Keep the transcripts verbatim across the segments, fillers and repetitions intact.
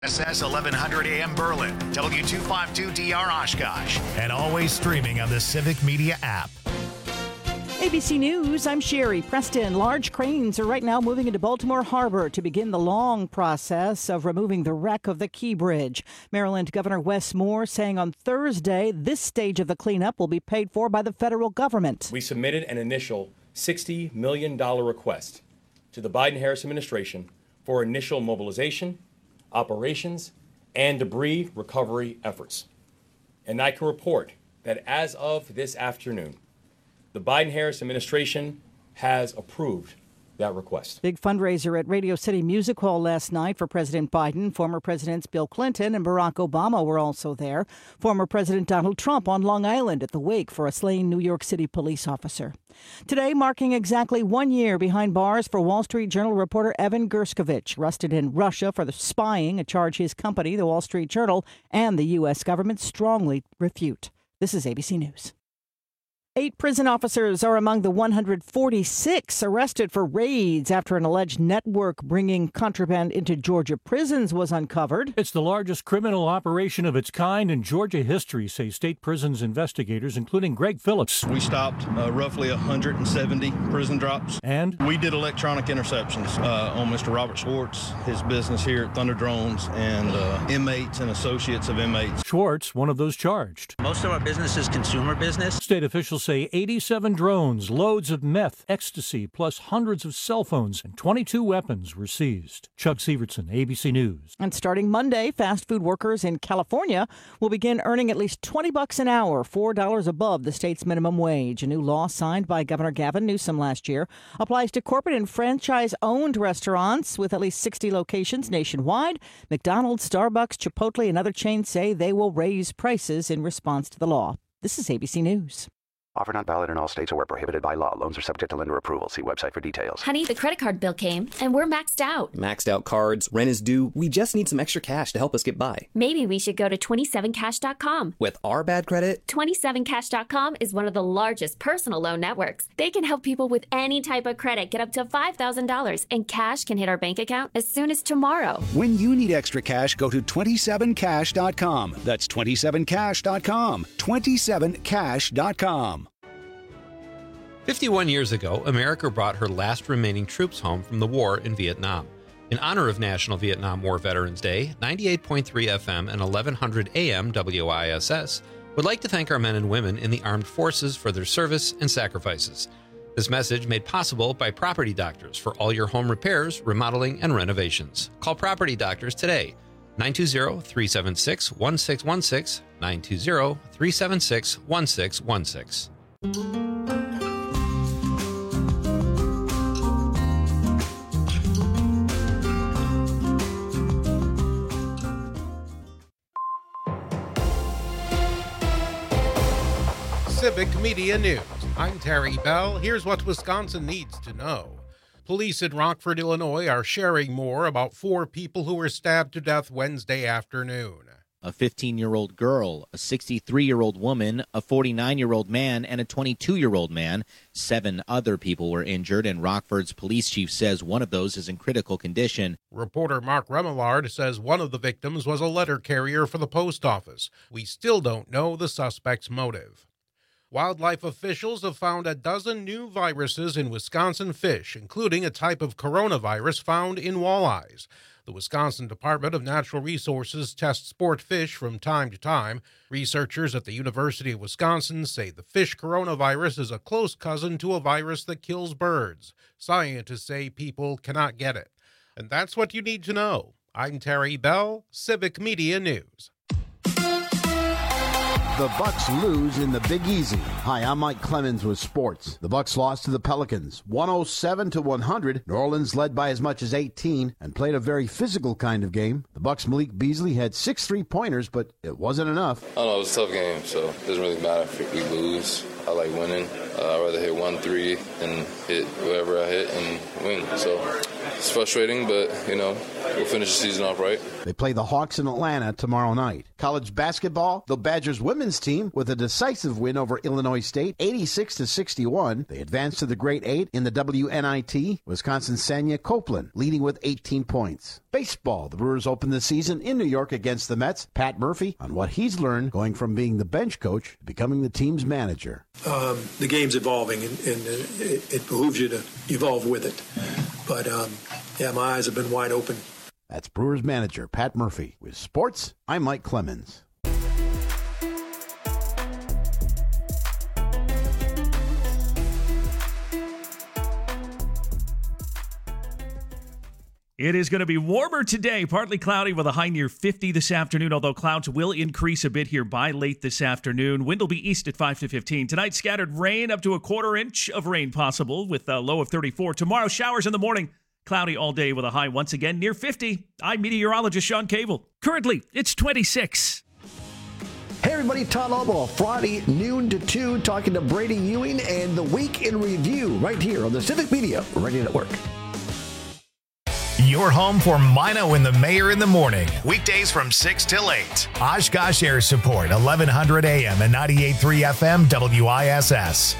S S eleven hundred A M Berlin, W two fifty-two D R Oshkosh, and always streaming on the Civic Media app. A B C News, I'm Sherry Preston. Large cranes are right now moving into Baltimore Harbor to begin the long process of removing the wreck of the Key Bridge. Maryland Governor Wes Moore saying on Thursday this stage of the cleanup will be paid for by the federal government. We submitted an initial sixty million dollars request to the Biden-Harris administration for initial mobilization, operations, and debris recovery efforts. And I can report that as of this afternoon, the Biden-Harris administration has approved that request. Big fundraiser at Radio City Music Hall last night for President Biden. Former Presidents Bill Clinton and Barack Obama were also there. Former President Donald Trump on Long Island at the wake for a slain New York City police officer. Today marking exactly one year behind bars for Wall Street Journal reporter Evan Gershkovich, arrested in Russia for the spying, a charge his company, the Wall Street Journal, and the U S government strongly refute. This is A B C News. Eight prison officers are among the one hundred forty-six arrested for raids after an alleged network bringing contraband into Georgia prisons was uncovered. It's the largest criminal operation of its kind in Georgia history, say state prisons investigators, including Greg Phillips. We stopped uh, roughly one hundred seventy prison drops. And we did electronic interceptions uh, on Mister Robert Schwartz, his business here at Thunder Drones, and uh, inmates and associates of inmates. Schwartz, one of those charged. Most of our business is consumer business. State officials say eighty-seven drones, loads of meth, ecstasy, plus hundreds of cell phones and twenty-two weapons were seized. Chuck Severson, A B C News. And starting Monday, fast food workers in California will begin earning at least twenty bucks an hour, four dollars above the state's minimum wage. A new law signed by Governor Gavin Newsom last year applies to corporate and franchise-owned restaurants with at least sixty locations nationwide. McDonald's, Starbucks, Chipotle, and other chains say they will raise prices in response to the law. This is A B C News. Offer not valid in all states or where prohibited by law. Loans are subject to lender approval. See website for details. Honey, the credit card bill came, and we're maxed out. Maxed out cards, rent is due. We just need some extra cash to help us get by. Maybe we should go to twenty-seven cash dot com. With our bad credit? twenty-seven cash dot com is one of the largest personal loan networks. They can help people with any type of credit get up to five thousand dollars, and cash can hit our bank account as soon as tomorrow. When you need extra cash, go to twenty-seven cash dot com. That's twenty-seven cash dot com. twenty-seven cash dot com. fifty-one years ago, America brought her last remaining troops home from the war in Vietnam. In honor of National Vietnam War Veterans Day, ninety-eight point three F M and eleven hundred A M W I S S would like to thank our men and women in the armed forces for their service and sacrifices. This message made possible by Property Doctors for all your home repairs, remodeling, and renovations. Call Property Doctors today, nine two zero, three seven six, one six one six, nine two zero, three seven six, one six one six. Civic Media News. I'm Terry Bell. Here's what Wisconsin needs to know. Police in Rockford, Illinois are sharing more about four people who were stabbed to death Wednesday afternoon. A fifteen-year-old girl, a sixty-three-year-old woman, a forty-nine-year-old man, and a twenty-two-year-old man. Seven other people were injured, and Rockford's police chief says one of those is in critical condition. Reporter Mark Remillard says one of the victims was a letter carrier for the post office. We still don't know the suspect's motive. Wildlife officials have found a dozen new viruses in Wisconsin fish, including a type of coronavirus found in walleyes. The Wisconsin Department of Natural Resources tests sport fish from time to time. Researchers at the University of Wisconsin say the fish coronavirus is a close cousin to a virus that kills birds. Scientists say people cannot get it. And that's what you need to know. I'm Terry Bell, Civic Media News. The Bucks lose in the Big Easy. Hi, I'm Mike Clemens with sports. The Bucks lost to the Pelicans, one oh seven to one hundred. New Orleans led by as much as eighteen and played a very physical kind of game. The Bucks' Malik Beasley had six three-pointers, but it wasn't enough. I don't know, it was a tough game, so it doesn't really matter if we lose. I like winning. Uh, I'd rather hit one three and hit whoever I hit and win. So it's frustrating, but, you know, we'll finish the season off right. They play the Hawks in Atlanta tomorrow night. College basketball, the Badgers women's team with a decisive win over Illinois State, eighty-six to sixty-one. They advanced to the Great Eight in the W N I T. Wisconsin's Sanya Copeland leading with eighteen points. Baseball, the Brewers open the season in New York against the Mets. Pat Murphy on what he's learned going from being the bench coach to becoming the team's manager. Um, the game's evolving, and, and it, it behooves you to evolve with it. But, um, yeah, my eyes have been wide open. That's Brewers manager Pat Murphy. With sports, I'm Mike Clemens. It is going to be warmer today, partly cloudy with a high near fifty this afternoon, although clouds will increase a bit here by late this afternoon. Wind will be east at five to fifteen. Tonight, scattered rain, up to a quarter inch of rain possible with a low of thirty-four. Tomorrow, showers in the morning, cloudy all day with a high once again near fifty. I'm meteorologist Sean Cable. Currently, it's twenty-six. Hey everybody, Todd Lobo, Friday noon to two, talking to Brady Ewing and the Week in Review right here on the Civic Media Radio Network. Your home for Mino and the Mayor in the morning. Weekdays from six till eight. Oshkosh Air Support, eleven hundred A M and ninety-eight point three F M W I S S.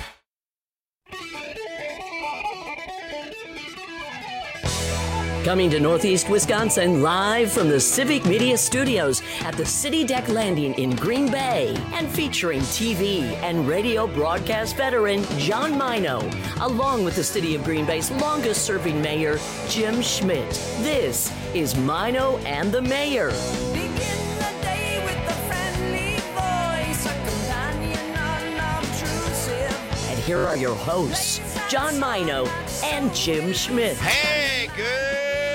Coming to Northeast Wisconsin live from the Civic Media Studios at the City Deck Landing in Green Bay and featuring T V and radio broadcast veteran John Mino, along with the City of Green Bay's longest serving mayor, Jim Schmidt. This is Mino and the Mayor. And here are your hosts, John Mino and Jim Schmidt. Hey, good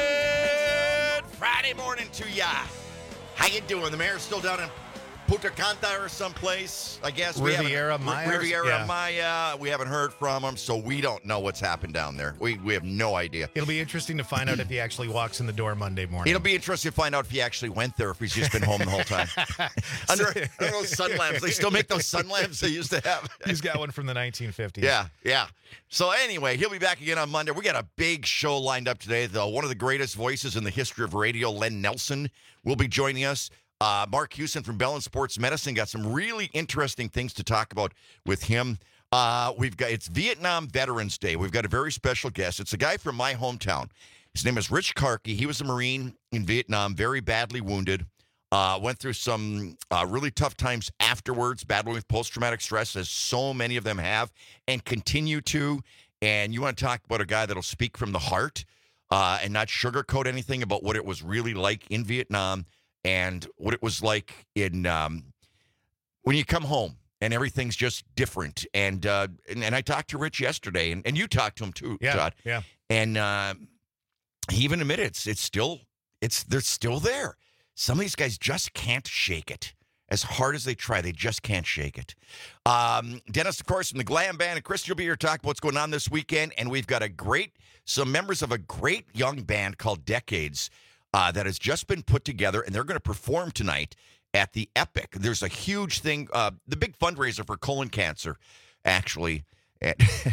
Friday morning to ya. How you doing? The mayor's still down in Punta Cana or someplace, I guess. Riviera we Maya. Riviera yeah. Maya. We haven't heard from him, so we don't know what's happened down there. We we have no idea. It'll be interesting to find out if he actually walks in the door Monday morning. It'll be interesting to find out if he actually went there, if he's just been home the whole time. Under, under those sun lamps. They still make those sun lamps they used to have. He's got one from the nineteen fifties. Yeah, yeah. So anyway, he'll be back again on Monday. We got a big show lined up today, though. One of the greatest voices in the history of radio, Len Nelson, will be joining us. Uh, Mark Houston from Bell and Sports Medicine got some really interesting things to talk about with him. Uh, we've got it's Vietnam Veterans Day. We've got a very special guest. It's a guy from my hometown. His name is Rich Karki. He was a Marine in Vietnam, very badly wounded. Uh, went through some uh, really tough times afterwards, battling with post-traumatic stress, as so many of them have, and continue to. And you want to talk about a guy that'll speak from the heart uh, and not sugarcoat anything about what it was really like in Vietnam. And what it was like in um, when you come home and everything's just different. And uh, and, and I talked to Rich yesterday, and, and you talked to him too, yeah, Todd. Yeah. And uh, he even admitted it's it's still it's they're still there. Some of these guys just can't shake it. As hard as they try, they just can't shake it. Um, Dennis, of course, from the Glam Band, and Chris, you'll be here to talk about what's going on this weekend. And we've got a great some members of a great young band called Decades. Uh, that has just been put together, and they're going to perform tonight at the Epic. There's a huge thing, uh, the big fundraiser for colon cancer, actually. And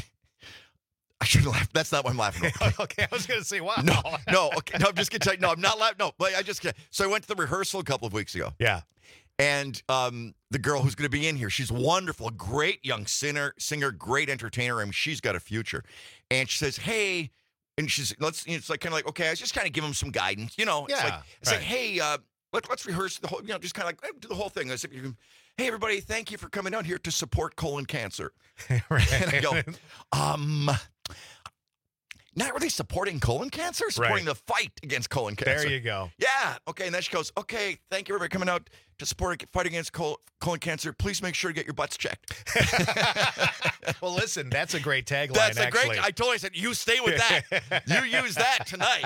I shouldn't laugh. That's not why I'm laughing. Okay, I was going to say, wow. No, no, okay, no, I'm just going to tell you, no, I'm not laughing. No, but I just, so I went to the rehearsal a couple of weeks ago. Yeah. And um, the girl who's going to be in here, she's wonderful, great young singer, singer, great entertainer. I mean, she's got a future. And she says, hey, and she's, let's, it's like, kind of like, okay, I was just kind of give them some guidance, you know. It's yeah, like, it's right. like, hey, uh, let, let's rehearse the whole, you know, just kind of like, do the whole thing. I said, hey, everybody, thank you for coming out here to support colon cancer. Right. And I go, um, not really supporting colon cancer, supporting right. the fight against colon cancer. There you go. Yeah. Okay. And then she goes, okay, thank you, everybody, coming out to support a fight against col- colon cancer. Please make sure to get your butts checked. Well, listen, that's a great tagline. That's a actually. great. I told her, I said, you stay with that. You use that tonight.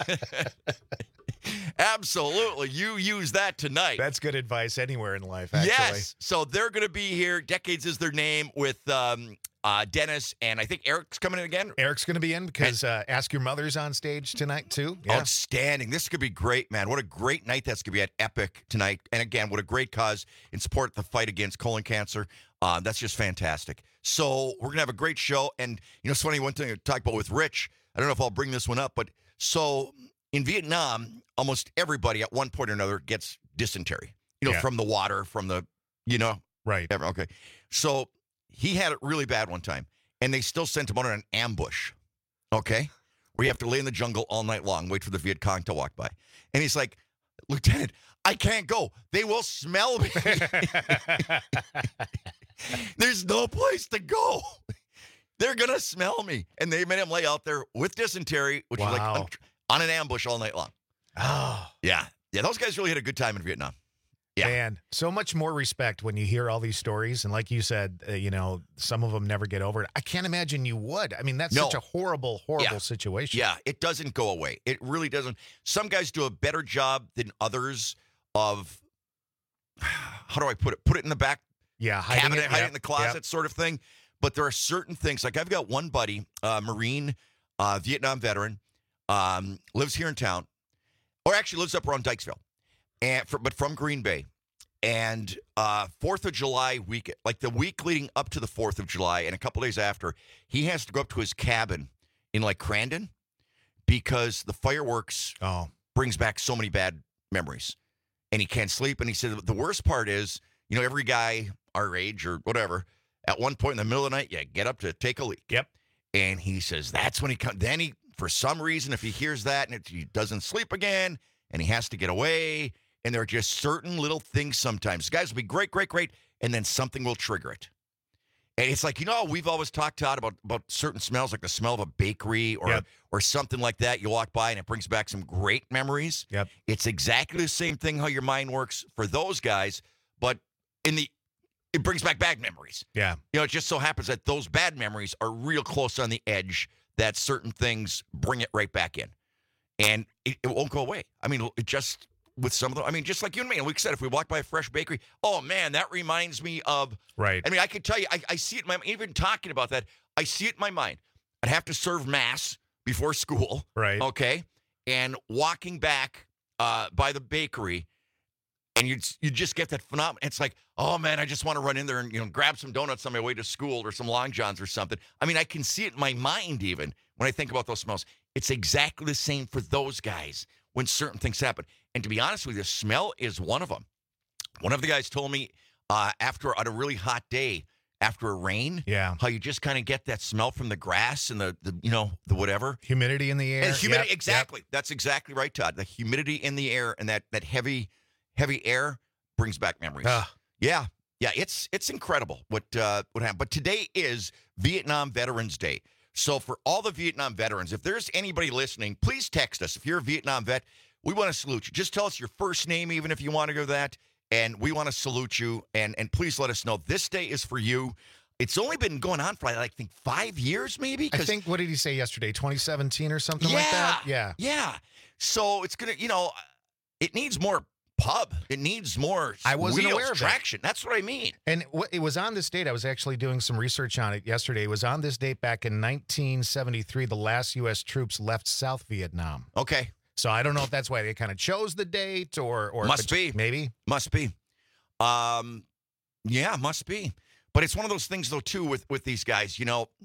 Absolutely. You use that tonight. That's good advice anywhere in life, actually. Yes. So they're going to be here. Decades is their name with um, uh, Dennis, and I think Eric's coming in again. Eric's going to be in because uh, Ask Your Mother's on stage tonight, too. Yeah. Outstanding. This could be great, man. What a great night that's going to be at Epic tonight. And again, what a great cause in support of the fight against colon cancer. Uh, that's just fantastic. So we're going to have a great show. And, you know, it's funny, one thing to talk about with Rich, I don't know if I'll bring this one up, but so in Vietnam, almost everybody at one point or another gets dysentery, you know, Yeah. from the water, from the, you know. Right. Ever, okay. So he had it really bad one time, and they still sent him on an ambush, okay, where you have to lay in the jungle all night long, wait for the Viet Cong to walk by. And he's like, Lieutenant, I can't go. They will smell me. There's no place to go. They're going to smell me. And they made him lay out there with dysentery, which Wow. is like on, on an ambush all night long. Oh. Yeah. Yeah, those guys really had a good time in Vietnam. Yeah. Man, so much more respect when you hear all these stories. And like you said, uh, you know, some of them never get over it. I can't imagine you would. I mean, that's No. such a horrible, horrible Yeah. situation. Yeah, it doesn't go away. It really doesn't. Some guys do a better job than others of, how do I put it? Put it in the back Yeah, hiding cabinet, it, hide yep, it in the closet yep. sort of thing. But there are certain things, like I've got one buddy, uh, Marine, uh, Vietnam veteran, um, lives here in town, or actually lives up around Dykesville, and for, but from Green Bay. And uh, fourth of July week, like the week leading up to the fourth of July and a couple days after, he has to go up to his cabin in like Crandon because the fireworks oh. brings back so many bad memories. And he can't sleep. And he said the worst part is, you know, every guy our age or whatever, at one point in the middle of the night, you get up to take a leak. Yep. And he says that's when he comes. Then he, for some reason, if he hears that and it, he doesn't sleep again and he has to get away. And there are just certain little things sometimes. Guys will be great, great, great, and then something will trigger it. And it's like, you know, we've always talked out about, about certain smells, like the smell of a bakery or Yep. or something like that. You walk by and it brings back some great memories. Yep. It's exactly the same thing how your mind works for those guys, but in the it brings back bad memories. Yeah. You know, it just so happens that those bad memories are real close on the edge that certain things bring it right back in. And it, it won't go away. I mean, it just... With some of them, I mean, just like you and me, and we said, if we walk by a fresh bakery, oh man, that reminds me of. Right. I mean, I can tell you, I, I see it in my even talking about that, I see it in my mind. I'd have to serve mass before school. Right. Okay. And walking back uh, by the bakery, and you you just get that phenomenon. It's like, oh man, I just want to run in there and you know grab some donuts on my way to school or some Long Johns or something. I mean, I can see it in my mind even when I think about those smells. It's exactly the same for those guys when certain things happen. And to be honest with you, smell is one of them. One of the guys told me uh, after on a really hot day, after a rain, yeah, how you just kind of get that smell from the grass and the, the you know, the whatever. Humidity in the air. And humidity, Yep, exactly. yep. That's exactly right, Todd. The humidity in the air and that that heavy, heavy air brings back memories. Ah. Yeah. Yeah, it's it's incredible what uh, what happened. But today is Vietnam Veterans Day. So for all the Vietnam veterans, if there's anybody listening, please text us. If you're a Vietnam vet, we want to salute you. Just tell us your first name, even if you want to go that, and we want to salute you. And and please let us know this day is for you. It's only been going on for, I think, five years maybe? I think, what did he say yesterday? twenty seventeen or something yeah, like that? Yeah. Yeah. So it's going to, you know, it needs more pub. It needs more I wasn't wheels, aware of traction. That's what I mean. And w- it was on this date. I was actually doing some research on it yesterday. It was on this date back in nineteen seventy-three. The last U S troops left South Vietnam. Okay. So I don't know if that's why they kind of chose the date or or Must be. maybe. Must be. Um, yeah, must be. But it's one of those things, though, too, with, with these guys, you know,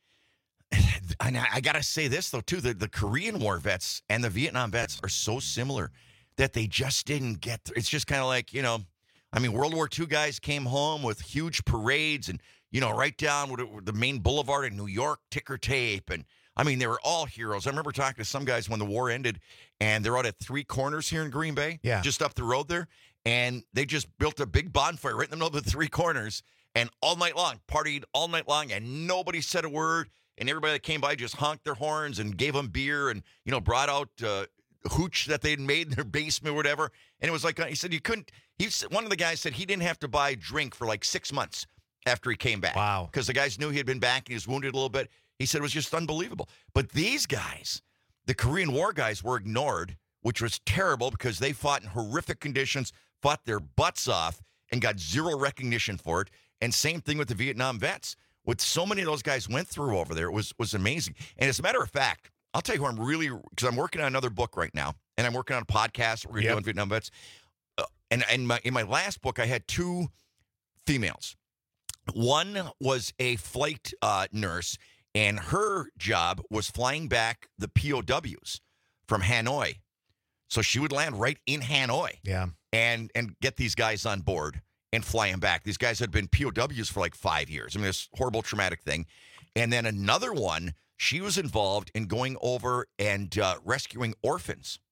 and I, I got to say this, though, too, the, the Korean War vets and the Vietnam vets are so similar that they just didn't get through. It's just kind of like, you know, I mean, World War Two guys came home with huge parades and, you know, right down with the main boulevard in New York, ticker tape. And, I mean, they were all heroes. I remember talking to some guys when the war ended, and they're out at Three Corners here in Green Bay, yeah, just up the road there, and they just built a big bonfire right in the middle of the Three Corners, and all night long, partied all night long, and nobody said a word, and everybody that came by just honked their horns and gave them beer and, you know, brought out uh, hooch that they'd made in their basement or whatever, and it was like, he said you couldn't, he one of the guys said he didn't have to buy a drink for like six months after he came back. Wow. Because the guys knew he had been back and he was wounded a little bit. He said it was just unbelievable. But these guys, the Korean War guys, were ignored, which was terrible because they fought in horrific conditions, fought their butts off, and got zero recognition for it. And same thing with the Vietnam vets. What so many of those guys went through over there was was amazing. And as a matter of fact, I'll tell you who I'm really, because I'm working on another book right now, and I'm working on a podcast we're going to Yep. do on Vietnam vets. Uh, and and my, in my last book, I had two females. One was a flight uh, nurse, and her job was flying back the P O Ws from Hanoi. So she would land right in Hanoi. Yeah. And and get these guys on board and fly them back. These guys had been P O Ws for like five years. I mean, this horrible, traumatic thing. And then another one, she was involved in going over and uh, rescuing orphans,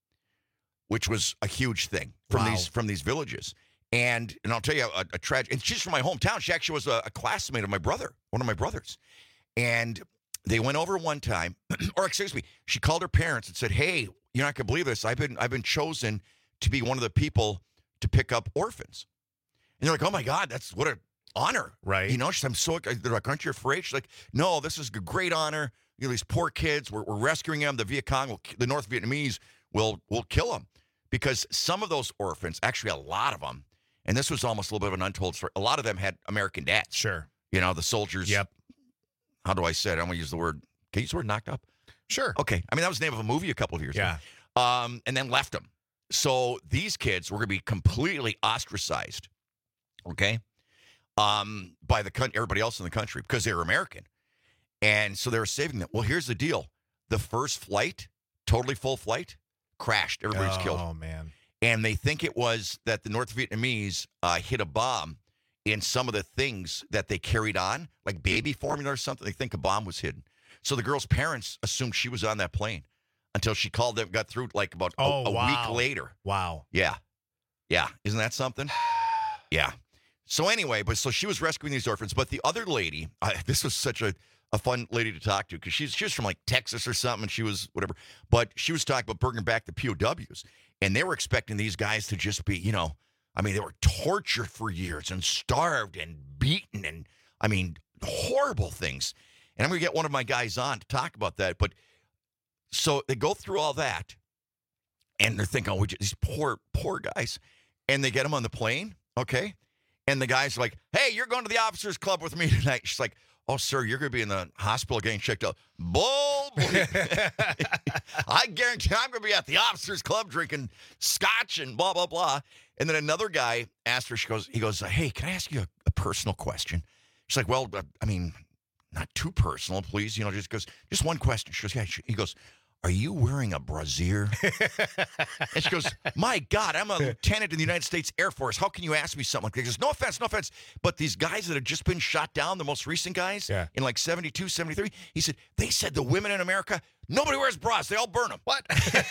which was a huge thing from Wow. these from these villages. And and I'll tell you a, a tragic. And she's from my hometown. She actually was a, a classmate of my brother, one of my brothers. And they went over one time, or excuse me, she called her parents and said, "Hey, you're not gonna believe this. I've been I've been chosen to be one of the people to pick up orphans." And they're like, "Oh my God, that's what an honor, right?" You know, she's, I'm so. They're like, "Aren't you afraid?" She's like, "No, this is a great honor. You know, these poor kids. We're, we're rescuing them. The Viet Cong, will, the North Vietnamese, will will kill them because some of those orphans, actually a lot of them." And this was almost a little bit of an untold story. A lot of them had American dads. Sure. You know, the soldiers. Yep. How do I say it? I'm going to use the word. Can you use the word knocked up? Sure. Okay. I mean, that was the name of a movie a couple of years Yeah. ago. Um, and then left them. So these kids were going to be completely ostracized, okay, um, by the country, everybody else in the country because they were American. And so they were saving them. Well, here's the deal. The first flight, totally full flight, crashed. Everybody's oh, killed. Oh, man. And they think it was that the North Vietnamese uh, hit a bomb in some of the things that they carried on, like baby formula or something. They think a bomb was hidden. So the girl's parents assumed she was on that plane until she called them, got through like about Oh, a, a wow. week later. Wow. Yeah. Yeah. Isn't that something? Yeah. So anyway, but so she was rescuing these orphans. But the other lady, I, this was such a, a fun lady to talk to because she's she was from like Texas or something, and she was whatever. But she was talking about bringing back the P O Ws. And they were expecting these guys to just be, you know, I mean, they were tortured for years and starved and beaten and, I mean, horrible things. And I'm going to get one of my guys on to talk about that. But so they go through all that, and they're thinking, oh, we just, these poor, poor guys. And they get them on the plane, okay? And the guy's like, hey, you're going to the officers club with me tonight. She's like, oh, sir, you're going to be in the hospital getting checked out. Bull. I guarantee I'm going to be at the officers club drinking scotch and blah, blah, blah. And then another guy asked her, she goes, he goes, hey, can I ask you a, a personal question? She's like, well, uh, I mean, not too personal, please. You know, just goes, just one question. She goes, yeah. She, he goes, are you wearing a brassiere? And she goes, my God, I'm a lieutenant in the United States Air Force. How can you ask me something like that? He goes, no offense, no offense. But these guys that have just been shot down, the most recent guys yeah. in like seventy-two, seventy-three, he said, they said the women in America, nobody wears bras. They all burn them. What?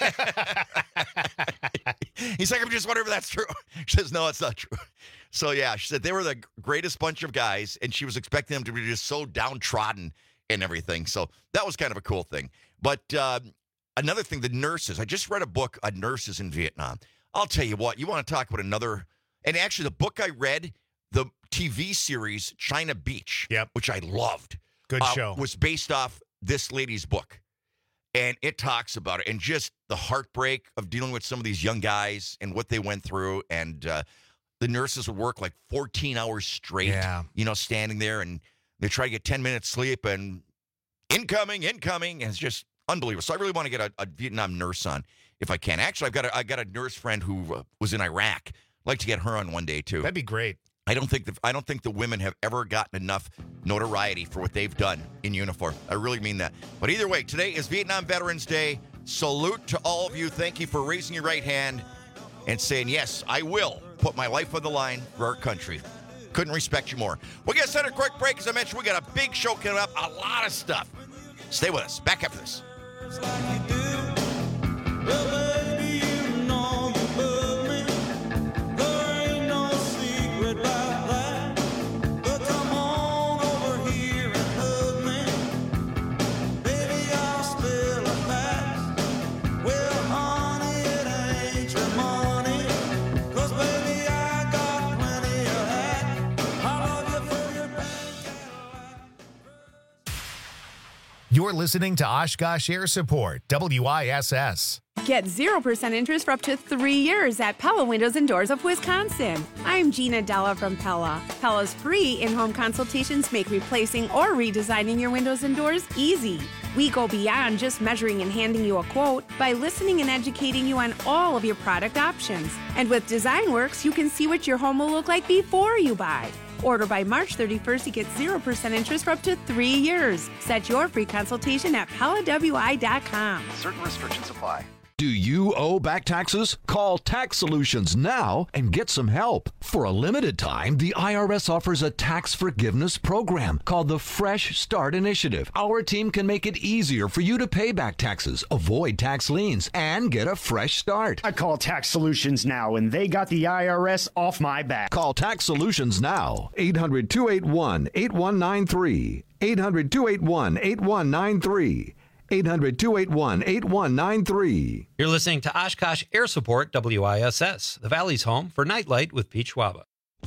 He's like, I'm just wondering if that's true. She says, no, it's not true. So, yeah, she said they were the greatest bunch of guys, and she was expecting them to be just so downtrodden and everything. So that was kind of a cool thing. But uh, another thing, the nurses. I just read a book on nurses in Vietnam. I'll tell you what, you want to talk about another, and actually the book I read, the T V series China Beach, yep. which I loved. Good uh, show. Was based off this lady's book. And it talks about it and just the heartbreak of dealing with some of these young guys and what they went through. And uh, the nurses would work like fourteen hours straight, yeah. you know, standing there, and they try to get ten minutes sleep and incoming, incoming. And it's just unbelievable. So I really want to get a, a Vietnam nurse on if I can. Actually, I've got a, I got a nurse friend who uh, was in Iraq. I'd like to get her on one day, too. That'd be great. I don't think the I don't think the women have ever gotten enough notoriety for what they've done in uniform. I really mean that. But either way, today is Vietnam Veterans Day. Salute to all of you. Thank you for raising your right hand and saying, yes, I will put my life on the line for our country. Couldn't respect you more. We're going to set a quick break. As I mentioned, we got a big show coming up, a lot of stuff. Stay with us. Back after this. You're listening to Oshkosh Air Support, W I S S. Get zero percent interest for up to three years at Pella Windows and Doors of Wisconsin. I'm Gina Della from Pella. Pella's free in-home consultations make replacing or redesigning your windows and doors easy. We go beyond just measuring and handing you a quote by listening and educating you on all of your product options. And with DesignWorks, you can see what your home will look like before you buy. Order by March thirty-first to get zero percent interest for up to three years. Set your free consultation at Pella W I dot com. Certain restrictions apply. Do you owe back taxes? Call Tax Solutions now and get some help. For a limited time, the I R S offers a tax forgiveness program called the Fresh Start Initiative. Our team can make it easier for you to pay back taxes, avoid tax liens, and get a fresh start. I call Tax Solutions now, and they got the I R S off my back. Call Tax Solutions now. eight hundred, two eight one, eight one nine three. eight hundred, two eight one, eight one nine three. eight hundred, two eight one, eight one nine three. You're listening to Oshkosh Air Support W I S S, the Valley's home for Nightlight with Pete Schwaba.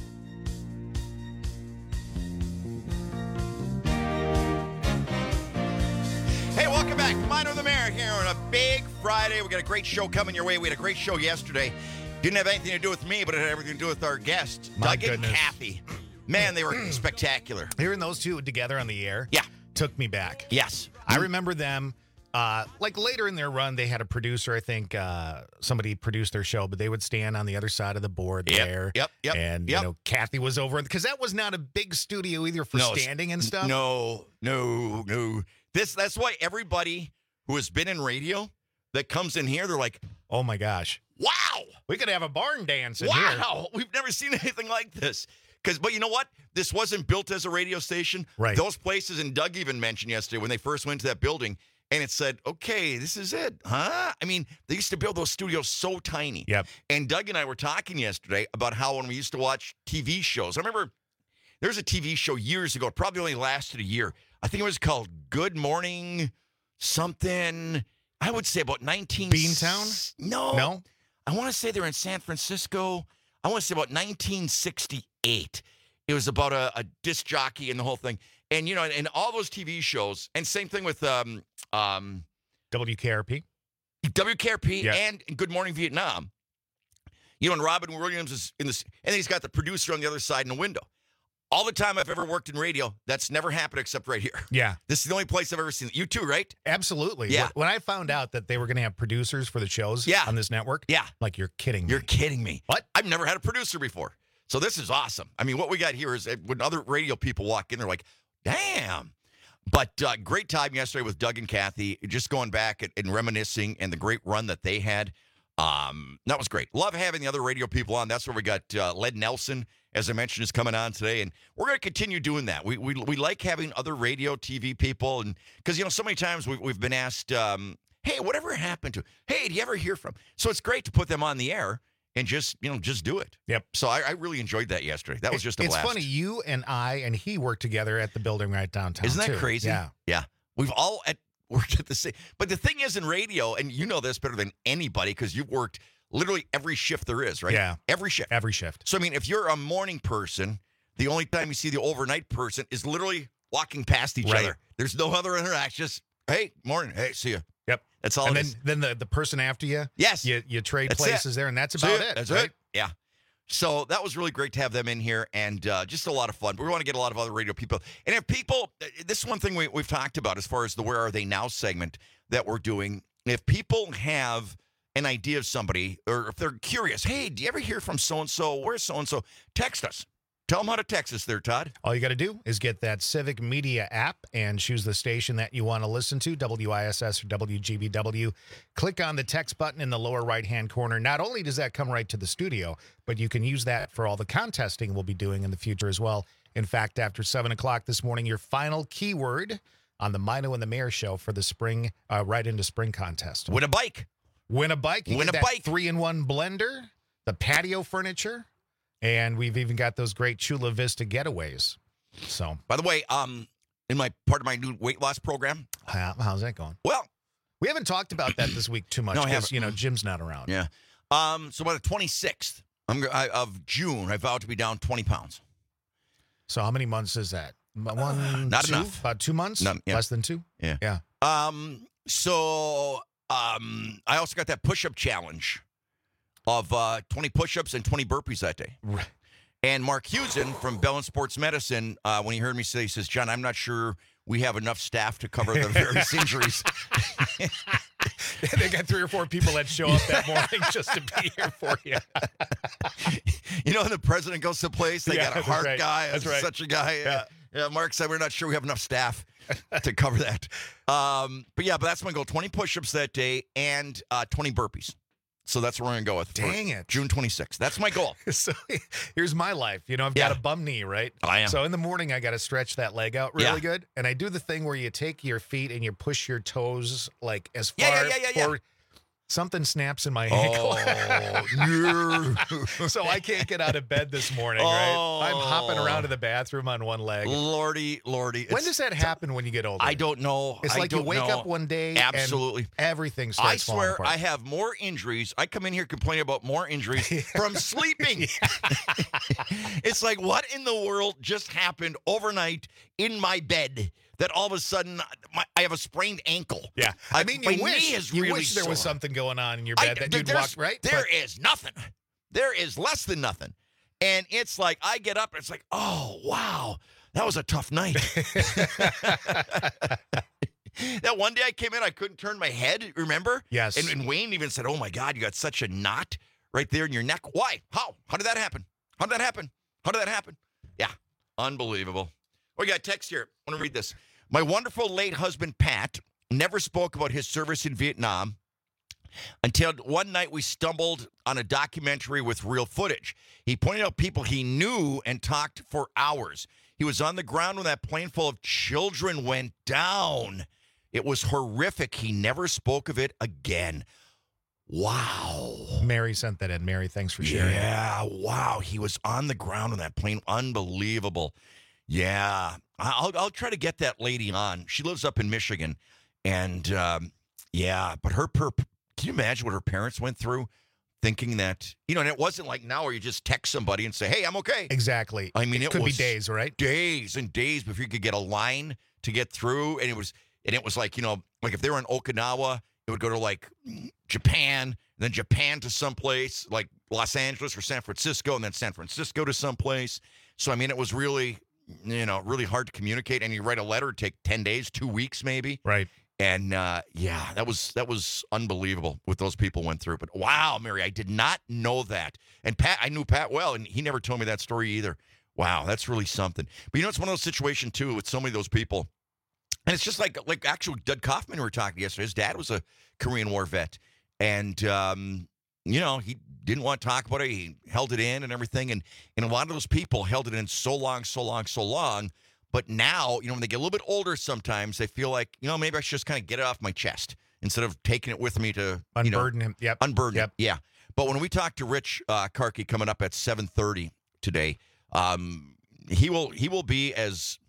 Hey, welcome back. Minor the Mayor here on a big Friday. We got a great show coming your way. We had a great show yesterday. Didn't have anything to do with me, but it had everything to do with our guests, My Doug and goodness. Kathy. Man, they were spectacular. Hearing those two together on the air, yeah, took me back. Yes, I remember them. Uh, like later in their run, they had a producer. I think uh, somebody produced their show, but they would stand on the other side of the board Yep, there. yep, yep, And yep. you know, Kathy was over because that was not a big studio either for No, standing and stuff. No, no, no. This that's why everybody who has been in radio that comes in here, they're like, oh my gosh, wow, we could have a barn dance in wow, here. we've never seen anything like this. Because, but you know what? This wasn't built as a radio station. Right. Those places, and Doug even mentioned yesterday when they first went to that building, and it said, okay, this is it, huh? I mean, they used to build those studios so tiny. Yep. And Doug and I were talking yesterday about how when we used to watch T V shows, I remember there was a T V show years ago, it probably only lasted a year. I think it was called Good Morning something. I would say about nineteen... Beantown? No. No? I want to say they're in San Francisco. I want to say about nineteen sixty-eight. It was about a, a disc jockey and the whole thing. And, you know, and all those T V shows, and same thing with um, um, W K R P. W K R P Yeah. and Good Morning Vietnam. You know, and Robin Williams is in this, and then he's got the producer on the other side in the window. All the time I've ever worked in radio, that's never happened except right here. Yeah. This is the only place I've ever seen it. You too, right? Absolutely. Yeah. When I found out that they were going to have producers for the shows Yeah. on this network, Yeah. like you're kidding me. You're kidding me. What? I've never had a producer before. So this is awesome. I mean, what we got here is uh, when other radio people walk in, they're like, damn. But uh, great time yesterday with Doug and Kathy, just going back and, and reminiscing and the great run that they had. Um, that was great. Love having the other radio people on. That's where we got uh, Led Nelson, as I mentioned, is coming on today. And we're going to continue doing that. We, we we like having other radio, T V people. And because, you know, so many times we, we've been asked, um, hey, whatever happened to, hey, do you ever hear from? So it's great to put them on the air and just, you know, just do it. Yep. So I, I really enjoyed that yesterday. That was just a It's blast. funny, you and I and he worked together at the building right downtown. Isn't that too. crazy? Yeah. Yeah. We've all at, worked at the same. But the thing is in radio, and you know this better than anybody because you've worked literally every shift there is, right? Yeah. Every shift. Every shift. So, I mean, if you're a morning person, the only time you see the overnight person is literally walking past each Right. other. There's no other interaction. Just, hey, morning. Hey, see you. Yep. That's all and it then, is. then the, the person after you, Yes. you, you trade That's places it. there, and that's See about ya. it. That's right? it. Yeah. So that was really great to have them in here and uh, just a lot of fun. We want to get a lot of other radio people. And if people, this is one thing we, we've talked about as far as the Where Are They Now segment that we're doing. If people have an idea of somebody or if they're curious, hey, do you ever hear from so-and-so? Where's so-and-so? Text us. Tell them how to text us there, Todd. All you got to do is get that Civic Media app and choose the station that you want to listen to, W I S S or W G B W. Click on the text button in the lower right-hand corner. Not only does that come right to the studio, but you can use that for all the contesting we'll be doing in the future as well. In fact, after seven o'clock this morning, your final keyword on the Mino and the Mayor show for the spring, uh, right into spring contest. Win a bike. Win a bike. You Win get a that bike. Three-in-one blender, the patio furniture, and we've even got those great Chula Vista getaways. So, by the way, um, in my part of my new weight loss program, how, how's that going? Well, we haven't talked about that this week too much No, I because haven't. you know Jim's not around. yeah. Um, so by the twenty-sixth I'm, go- I, of June, I vowed to be down twenty pounds. So how many months is that? One, not two? enough. About two months. None, yeah. Less than two. Yeah. Yeah. Um. So, um, I also got that push-up challenge of uh, twenty push-ups and twenty burpees that day. Right. And Mark Hewson from Bell and Sports Medicine, uh, when he heard me say, he says, "John, I'm not sure we have enough staff to cover the various injuries." They got three or four people that show up that morning just to be here for you. You know, when the president goes to a place, they Yeah, got a heart that's right. guy, That's right. such a guy. Yeah. Yeah, Mark said we're not sure we have enough staff to cover that. Um, but yeah, but that's my goal: twenty push-ups that day and uh, twenty burpees. So that's what we're gonna go with. Dang it. June twenty-sixth. That's my goal. So here's my life. You know, I've got Yeah. a bum knee, right? I am. So in the morning, I got to stretch that leg out really Yeah. good. And I do the thing where you take your feet and you push your toes like as Yeah, far yeah, yeah, yeah, yeah. forward. Something snaps in my ankle. Oh, So I can't get out of bed this morning, Oh. right? I'm hopping around to the bathroom on one leg. Lordy, Lordy. When It's- does that happen when you get older? I don't know. It's I like you don't wake know. up one day Absolutely. and everything starts I falling swear apart. I have more injuries. I come in here complaining about more injuries from sleeping. It's like, what in the world just happened overnight in my bed that all of a sudden my, I have a sprained ankle? Yeah. I mean, you my wish, knee is you really wish there was sore. something going on in your I- bed that there- you'd walk, there's- right? There But- is nothing. There is less than nothing. And it's like, I get up and it's like, oh, wow, that was a tough night. That one day I came in, I couldn't turn my head, remember? Yes. And, and Wayne even said, oh, my God, you got such a knot right there in your neck. Why? How? How did that happen? How did that happen? How did that happen? Yeah, unbelievable. Oh, we got a text here. I want to read this. My wonderful late husband, Pat, never spoke about his service in Vietnam until one night we stumbled on a documentary with real footage. He pointed out people he knew and talked for hours. He was on the ground when that plane full of children went down. It was horrific. He never spoke of it again. Wow. Mary sent that in. Mary, thanks for sharing. Yeah, wow. He was on the ground on that plane. Unbelievable. Yeah. I'll, I'll try to get that lady on. She lives up in Michigan. And, um, yeah, but her, per, can you imagine what her parents went through? Thinking that, you know, and it wasn't like now where you just text somebody and say, hey, I'm okay. Exactly. I mean, it, it could was be days, right? Days and days before you could get a line to get through. And it was, and it was like, you know, like if they were in Okinawa, it would go to like Japan, and then Japan to someplace like Los Angeles or San Francisco, and then San Francisco to someplace. So, I mean, it was really, you know, really hard to communicate. And you write a letter, it'd take ten days, two weeks maybe. Right. And uh, yeah, that was that was unbelievable what those people went through. But wow, Mary, I did not know that. And Pat, I knew Pat well, and he never told me that story either. Wow, that's really something. But you know, it's one of those situations too with so many of those people. And it's just like like actual Doug Kaufman we were talking yesterday. His dad was a Korean War vet, and um, you know he didn't want to talk about it. He held it in and everything. And and a lot of those people held it in so long, so long, so long. But now, you know, when they get a little bit older, sometimes they feel like, you know, maybe I should just kind of get it off my chest instead of taking it with me to Unburden you know, him. Yep. Unburden Yep. him. Yeah. But when we talk to Rich uh, Karki coming up at seven thirty today, um, he will he will be as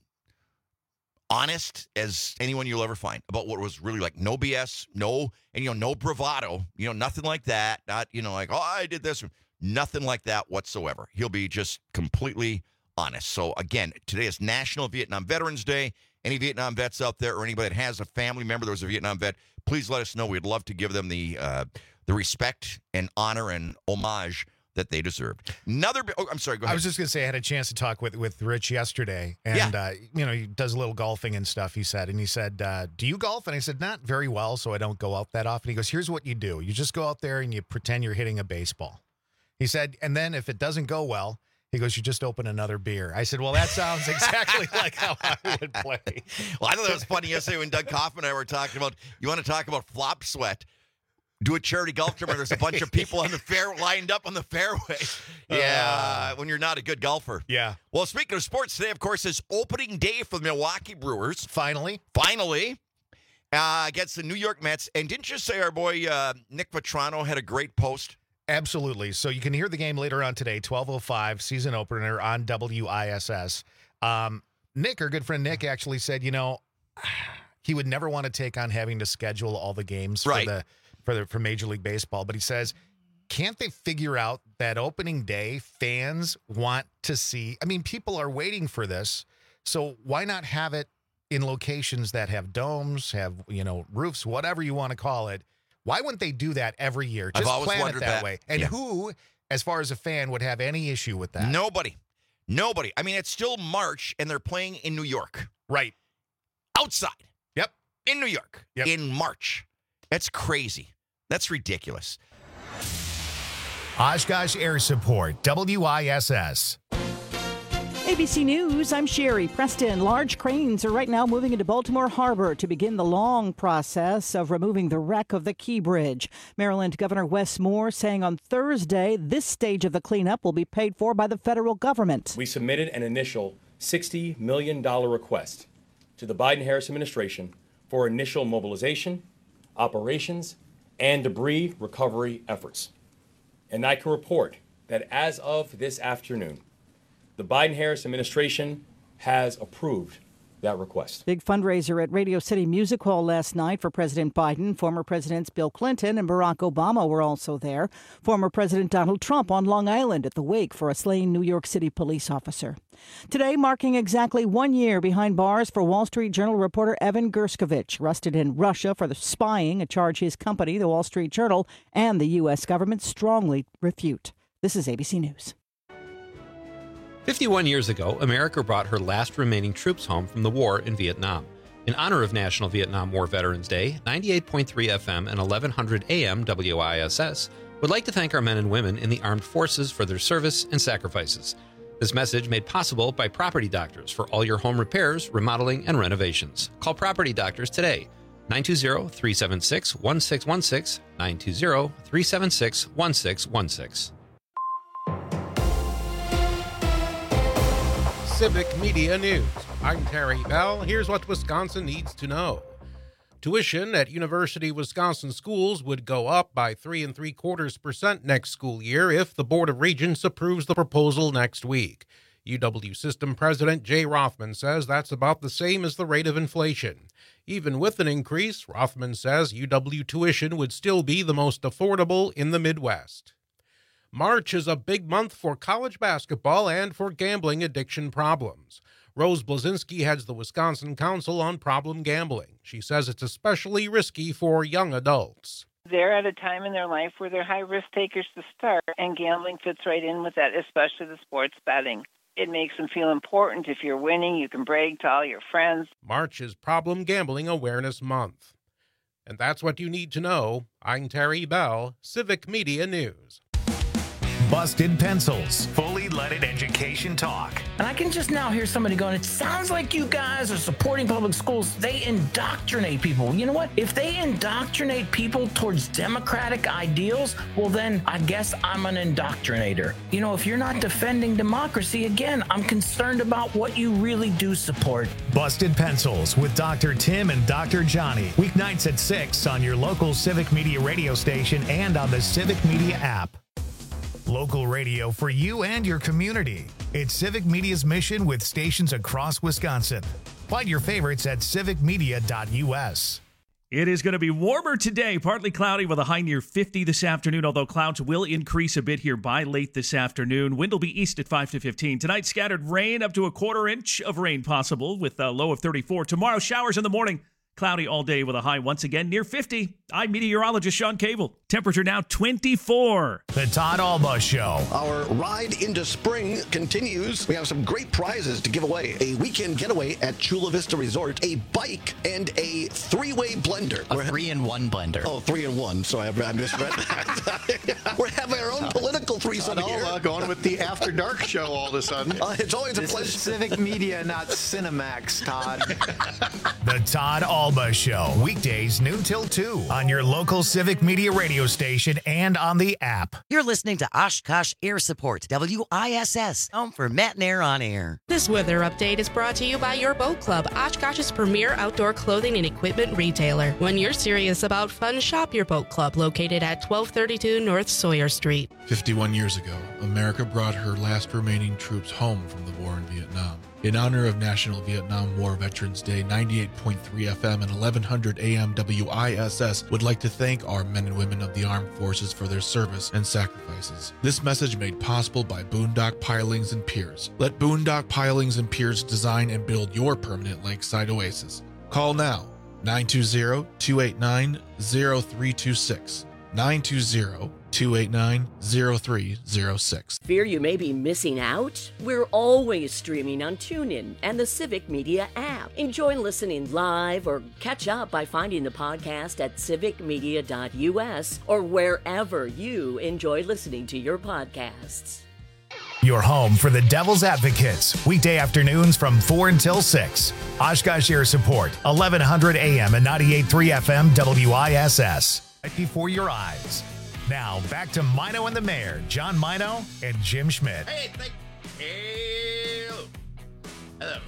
honest as anyone you'll ever find about what was really like. No B S, no, and, you know, no bravado, you know, nothing like that. Not, you know, like, oh, I did this. Nothing like that whatsoever. He'll be just completely honest. So, again, today is National Vietnam Veterans Day. Any Vietnam vets out there or anybody that has a family member that was a Vietnam vet, please let us know. We'd love to give them the uh, the respect and honor and homage that they deserved. Another, oh, I'm sorry, go ahead. I was just going to say I had a chance to talk with, with Rich yesterday, and, Yeah. uh, you know, he does a little golfing and stuff, he said. And he said, uh, do you golf? And I said, not very well, so I don't go out that often. He goes, here's what you do. You just go out there and you pretend you're hitting a baseball. He said, and then if it doesn't go well, he goes, you just open another beer. I said, well, that sounds exactly like how I would play. Well, I thought that was funny yesterday when Doug Kaufman and I were talking about, you want to talk about flop sweat. Do a charity golf tournament. There's a bunch of people on the fair lined up on the fairway. Yeah, uh, when you're not a good golfer. Yeah. Well, speaking of sports, today, of course, is opening day for the Milwaukee Brewers. Finally. Finally. Uh, against the New York Mets. And didn't you say our boy uh, Nick Vetrano had a great post? Absolutely. So you can hear the game later on today, twelve oh five, season opener on W I S S. Um, Nick, our good friend Nick, actually said, you know, he would never want to take on having to schedule all the games Right. for the for the for Major League Baseball. But he says, can't they figure out that opening day fans want to see? I mean, people are waiting for this. So why not have it in locations that have domes, have, you know, roofs, whatever you want to call it? Why wouldn't they do that every year? I've Just always plan it wondered that, that. way. And Yeah. who, as far as a fan, would have any issue with that? Nobody. Nobody. I mean, it's still March, and they're playing in New York. Right. Outside. Yep. In New York. Yep. In March. That's crazy. That's ridiculous. Oshkosh Air Support, W I S S. A B C News, I'm Sherry Preston. Large cranes are right now moving into Baltimore Harbor to begin the long process of removing the wreck of the Key Bridge. Maryland Governor Wes Moore saying on Thursday this stage of the cleanup will be paid for by the federal government. We submitted an initial sixty million dollars request to the Biden-Harris administration for initial mobilization, operations, and debris recovery efforts. And I can report that as of this afternoon, the Biden-Harris administration has approved that request. Big fundraiser at Radio City Music Hall last night for President Biden. Former Presidents Bill Clinton and Barack Obama were also there. Former President Donald Trump on Long Island at the wake for a slain New York City police officer. Today, marking exactly one year behind bars for Wall Street Journal reporter Evan Gershkovich, arrested in Russia for the spying, a charge his company, the Wall Street Journal, and the U S government strongly refute. This is A B C News. fifty-one years ago, America brought her last remaining troops home from the war in Vietnam. In honor of National Vietnam War Veterans Day, ninety-eight point three F M and eleven hundred A M W I S S would like to thank our men and women in the armed forces for their service and sacrifices. This message made possible by Property Doctors for all your home repairs, remodeling, and renovations. Call Property Doctors today, nine two zero, three seven six, one six one six, nine two zero, three seven six, one six one six. Civic Media News. I'm Terry Bell. Here's what Wisconsin needs to know. Tuition at University of Wisconsin schools would go up by three and three quarters percent next school year if the Board of Regents approves the proposal next week. U W System President Jay Rothman says that's about the same as the rate of inflation. Even with an increase, Rothman says U W tuition would still be the most affordable in the Midwest. March is a big month for college basketball and for gambling addiction problems. Rose Blazinski heads the Wisconsin Council on Problem Gambling. She says it's especially risky for young adults. They're at a time in their life where they're high-risk takers to start, and gambling fits right in with that, especially the sports betting. It makes them feel important. If you're winning, you can brag to all your friends. March is Problem Gambling Awareness Month. And that's what you need to know. I'm Terry Bell, Civic Media News. Busted Pencils, fully leaded education talk. And I can just now hear somebody going, it sounds like you guys are supporting public schools. They indoctrinate people. You know what? If they indoctrinate people towards democratic ideals, well, then I guess I'm an indoctrinator. You know, if you're not defending democracy, again, I'm concerned about what you really do support. Busted Pencils with Doctor Tim and Doctor Johnny. Weeknights at six on your local Civic Media radio station and on the Civic Media app. Local radio for you and your community. It's Civic Media's mission with stations across Wisconsin. Find your favorites at civic media dot U S. It is going to be warmer today, partly cloudy with a high near fifty this afternoon, although clouds will increase a bit here by late this afternoon. Wind will be east at five to fifteen. Tonight, scattered rain, up to a quarter inch of rain possible with a low of thirty-four. Tomorrow, showers in the morning. Cloudy all day with a high once again near fifty. I'm meteorologist Sean Cable. Temperature now twenty-four. The Todd Alba Show. Our ride into spring continues. We have some great prizes to give away. A weekend getaway at Chula Vista Resort, a bike, and a three-way blender. A three-in-one blender. Oh, three-in-one. So I misread that. We're having our own political threesome Todd here. Alba going with the After Dark show all of a sudden. Uh, it's always this a pleasure. Is Civic Media, not Cinemax, Todd. The Todd Alba Show. Weekdays noon till two on your local Civic Media radio station and on the app. You're listening to Oshkosh Air Support, W I S S, home for Matt and Air on Air. This weather update is brought to you by Your Boat Club, Oshkosh's premier outdoor clothing and equipment retailer. When you're serious about fun, shop Your Boat Club, located at twelve thirty-two North Sawyer Street. fifty-one years ago, America brought her last remaining troops home from the war in Vietnam. In honor of National Vietnam War Veterans Day, ninety-eight point three F M and eleven hundred A M W I S S would like to thank our men and women of the armed forces for their service and sacrifices. This message made possible by Boondock Pilings and Piers. Let Boondock Pilings and Piers design and build your permanent lakeside oasis. Call now, nine two zero, two eight nine, zero three two six, nine two zero, two eight nine, zero three two six. two eight nine, zero three zero six. Fear you may be missing out? We're always streaming on TuneIn and the Civic Media app. Enjoy listening live or catch up by finding the podcast at civic media dot u s or wherever you enjoy listening to your podcasts. Your home for the Devil's Advocates, weekday afternoons from four until six. Oshkosh Air Support, eleven hundred A M and ninety-eight point three F M W I S S. Right before your eyes. Now, back to Mino and the Mayor, John Mino and Jim Schmidt. Hey, thank Hello. Hello.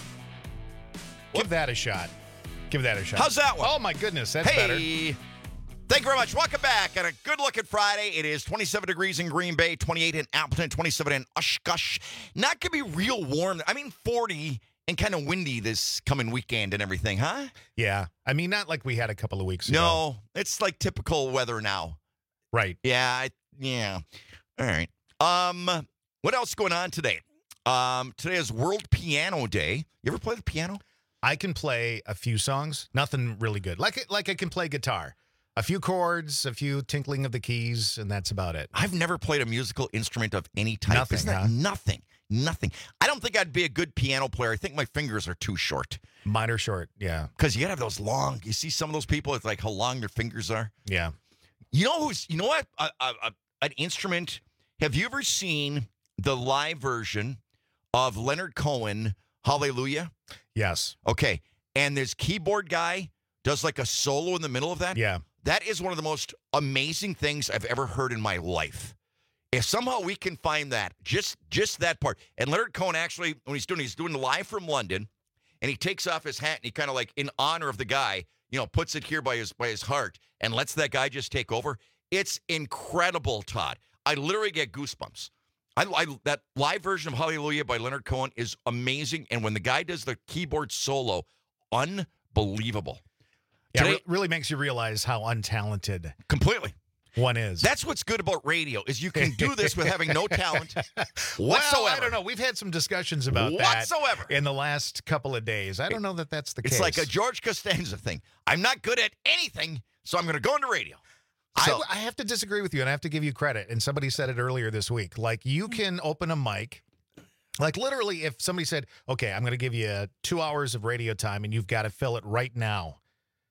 Give that a shot. Give that a shot. How's that one? Oh, my goodness. That's hey. better. Thank you very much. Welcome back on a good-looking Friday. It is twenty-seven degrees in Green Bay, twenty-eight in Appleton, twenty-seven in Oshkosh. Not going to be real warm. I mean, forty and kind of windy this coming weekend and everything, huh? Yeah. I mean, not like we had a couple of weeks ago. No, it's like typical weather now. Right. Yeah. I, yeah. All right. Um, what else going on today? Um, today is World Piano Day. You ever play the piano? I can play a few songs. Nothing really good. Like like I can play guitar. A few chords, a few tinkling of the keys, and that's about it. I've never played a musical instrument of any type. Nothing, Isn't that huh? Nothing. Nothing. I don't think I'd be a good piano player. I think my fingers are too short. Mine are short, yeah. Because you got to have those long. You see some of those people, it's like how long their fingers are. Yeah. You know who's, you know what? A, a, a, an instrument. Have you ever seen the live version of Leonard Cohen, Hallelujah? Yes. Okay. And this keyboard guy does like a solo in the middle of that. Yeah. That is one of the most amazing things I've ever heard in my life. If somehow we can find that, just just that part. And Leonard Cohen actually, when he's doing, he's doing live from London, and he takes off his hat and he kind of like, in honor of the guy, you know, puts it here by his by his heart and lets that guy just take over. It's incredible, Todd. I literally get goosebumps. I, I that live version of Hallelujah by Leonard Cohen is amazing, and when the guy does the keyboard solo, unbelievable. Yeah, Today, it really makes you realize how untalented completely one is. That's what's good about radio is you can do this with having no talent whatsoever. Well, I don't know. We've had some discussions about whatsoever. that in the last couple of days. I don't know that that's the it's case. It's like a George Costanza thing. I'm not good at anything, so I'm going to go into radio. So, I, I have to disagree with you, and I have to give you credit. And somebody said it earlier this week. Like, you can open a mic. Like, literally, if somebody said, okay, I'm going to give you two hours of radio time, and you've got to fill it right now,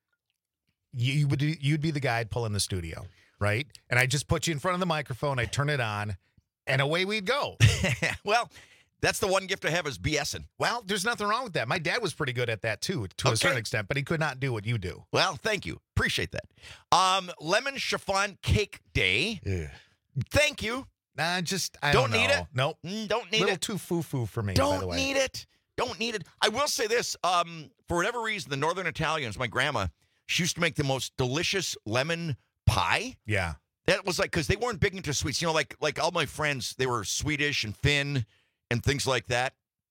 you, you would you'd be the guy I'd pull in the studio, right? And I just put you in front of the microphone, I turn it on, and away we'd go. Well, that's the one gift I have is BSing. Well, there's nothing wrong with that. My dad was pretty good at that too, to okay. a certain extent, but he could not do what you do. Well, thank you. Appreciate that. Um, lemon chiffon cake day. Ugh. Thank you. Nah, just I don't, don't need know. it. Nope. Mm, don't need Little it. too foo-foo for me. Don't by the way. need it. Don't need it. I will say this. Um, for whatever reason, the Northern Italians, my grandma, she used to make the most delicious lemon pie. Yeah. That was like, because they weren't big into sweets. You know, like like all my friends, they were Swedish and Finn and things like that.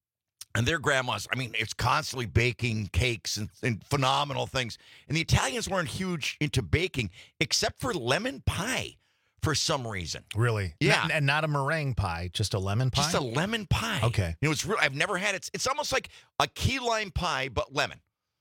And their grandmas, I mean, it's constantly baking cakes and, and phenomenal things. And the Italians weren't huge into baking, except for lemon pie for some reason. Really? Yeah. N- and not a meringue pie, just a lemon pie? Just a lemon pie. Okay. You know, it's real. I've never had it. It's, it's almost like a key lime pie, but lemon.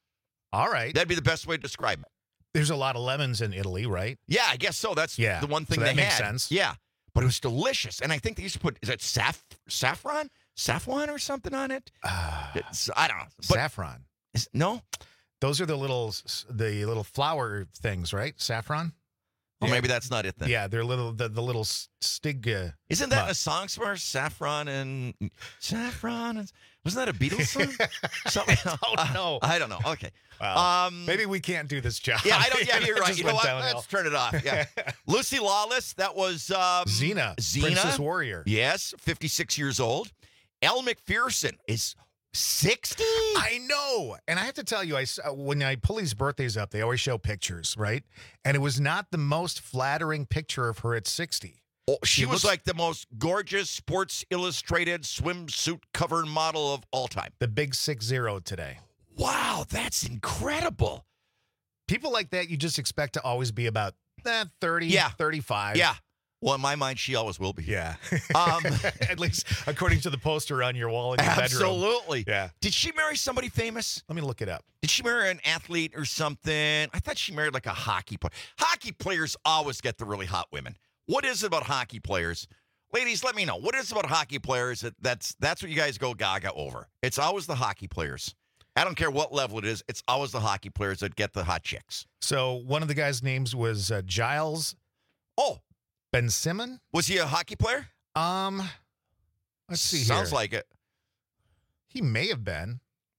All right. That'd be the best way to describe it. There's a lot of lemons in Italy, right? Yeah, I guess so. That's yeah. the one thing so they that makes had. sense. Yeah. But it was delicious. And I think they used to put, is it saff, saffron? Saffron or something on it? Uh, it's, I don't know. But saffron. Is, no? Those are the little the little flower things, right? Saffron? Well, yeah. maybe that's not it then. Yeah, they're little the, the little stig. Uh, Isn't that a song somewhere? Saffron and saffron. And, wasn't that a Beatles song? Something. I don't know. Uh, I don't know. Okay. Well, um, maybe we can't do this job. Yeah, I don't. Yeah, you're right. You know what? Downhill. Let's turn it off. Yeah. Lucy Lawless. That was um, Xena. Xena, Princess Warrior. Yes, fifty-six years old. Elle McPherson is sixty. I know. And I have to tell you, I, when I pull these birthdays up, they always show pictures, right? And it was not the most flattering picture of her at sixty. Oh, she, she was looks, like the most gorgeous Sports Illustrated swimsuit cover model of all time. The big six zero today. Wow, that's incredible. People like that, you just expect to always be about eh, thirty, yeah. thirty-five. Yeah. Well, in my mind, she always will be. Yeah. Um, At least according to the poster on your wall in your bedroom. Absolutely. Yeah. Did she marry somebody famous? Let me look it up. Did she marry an athlete or something? I thought she married like a hockey player. Hockey players always get the really hot women. What is it about hockey players? Ladies, let me know. What is it about hockey players that that's that's what you guys go gaga over? It's always the hockey players. I don't care what level it is. It's always the hockey players that get the hot chicks. So one of the guys' names was uh, Giles. Oh, Ben Simmon. Was he a hockey player? Um, let's see. Sounds here. like it. He may have been.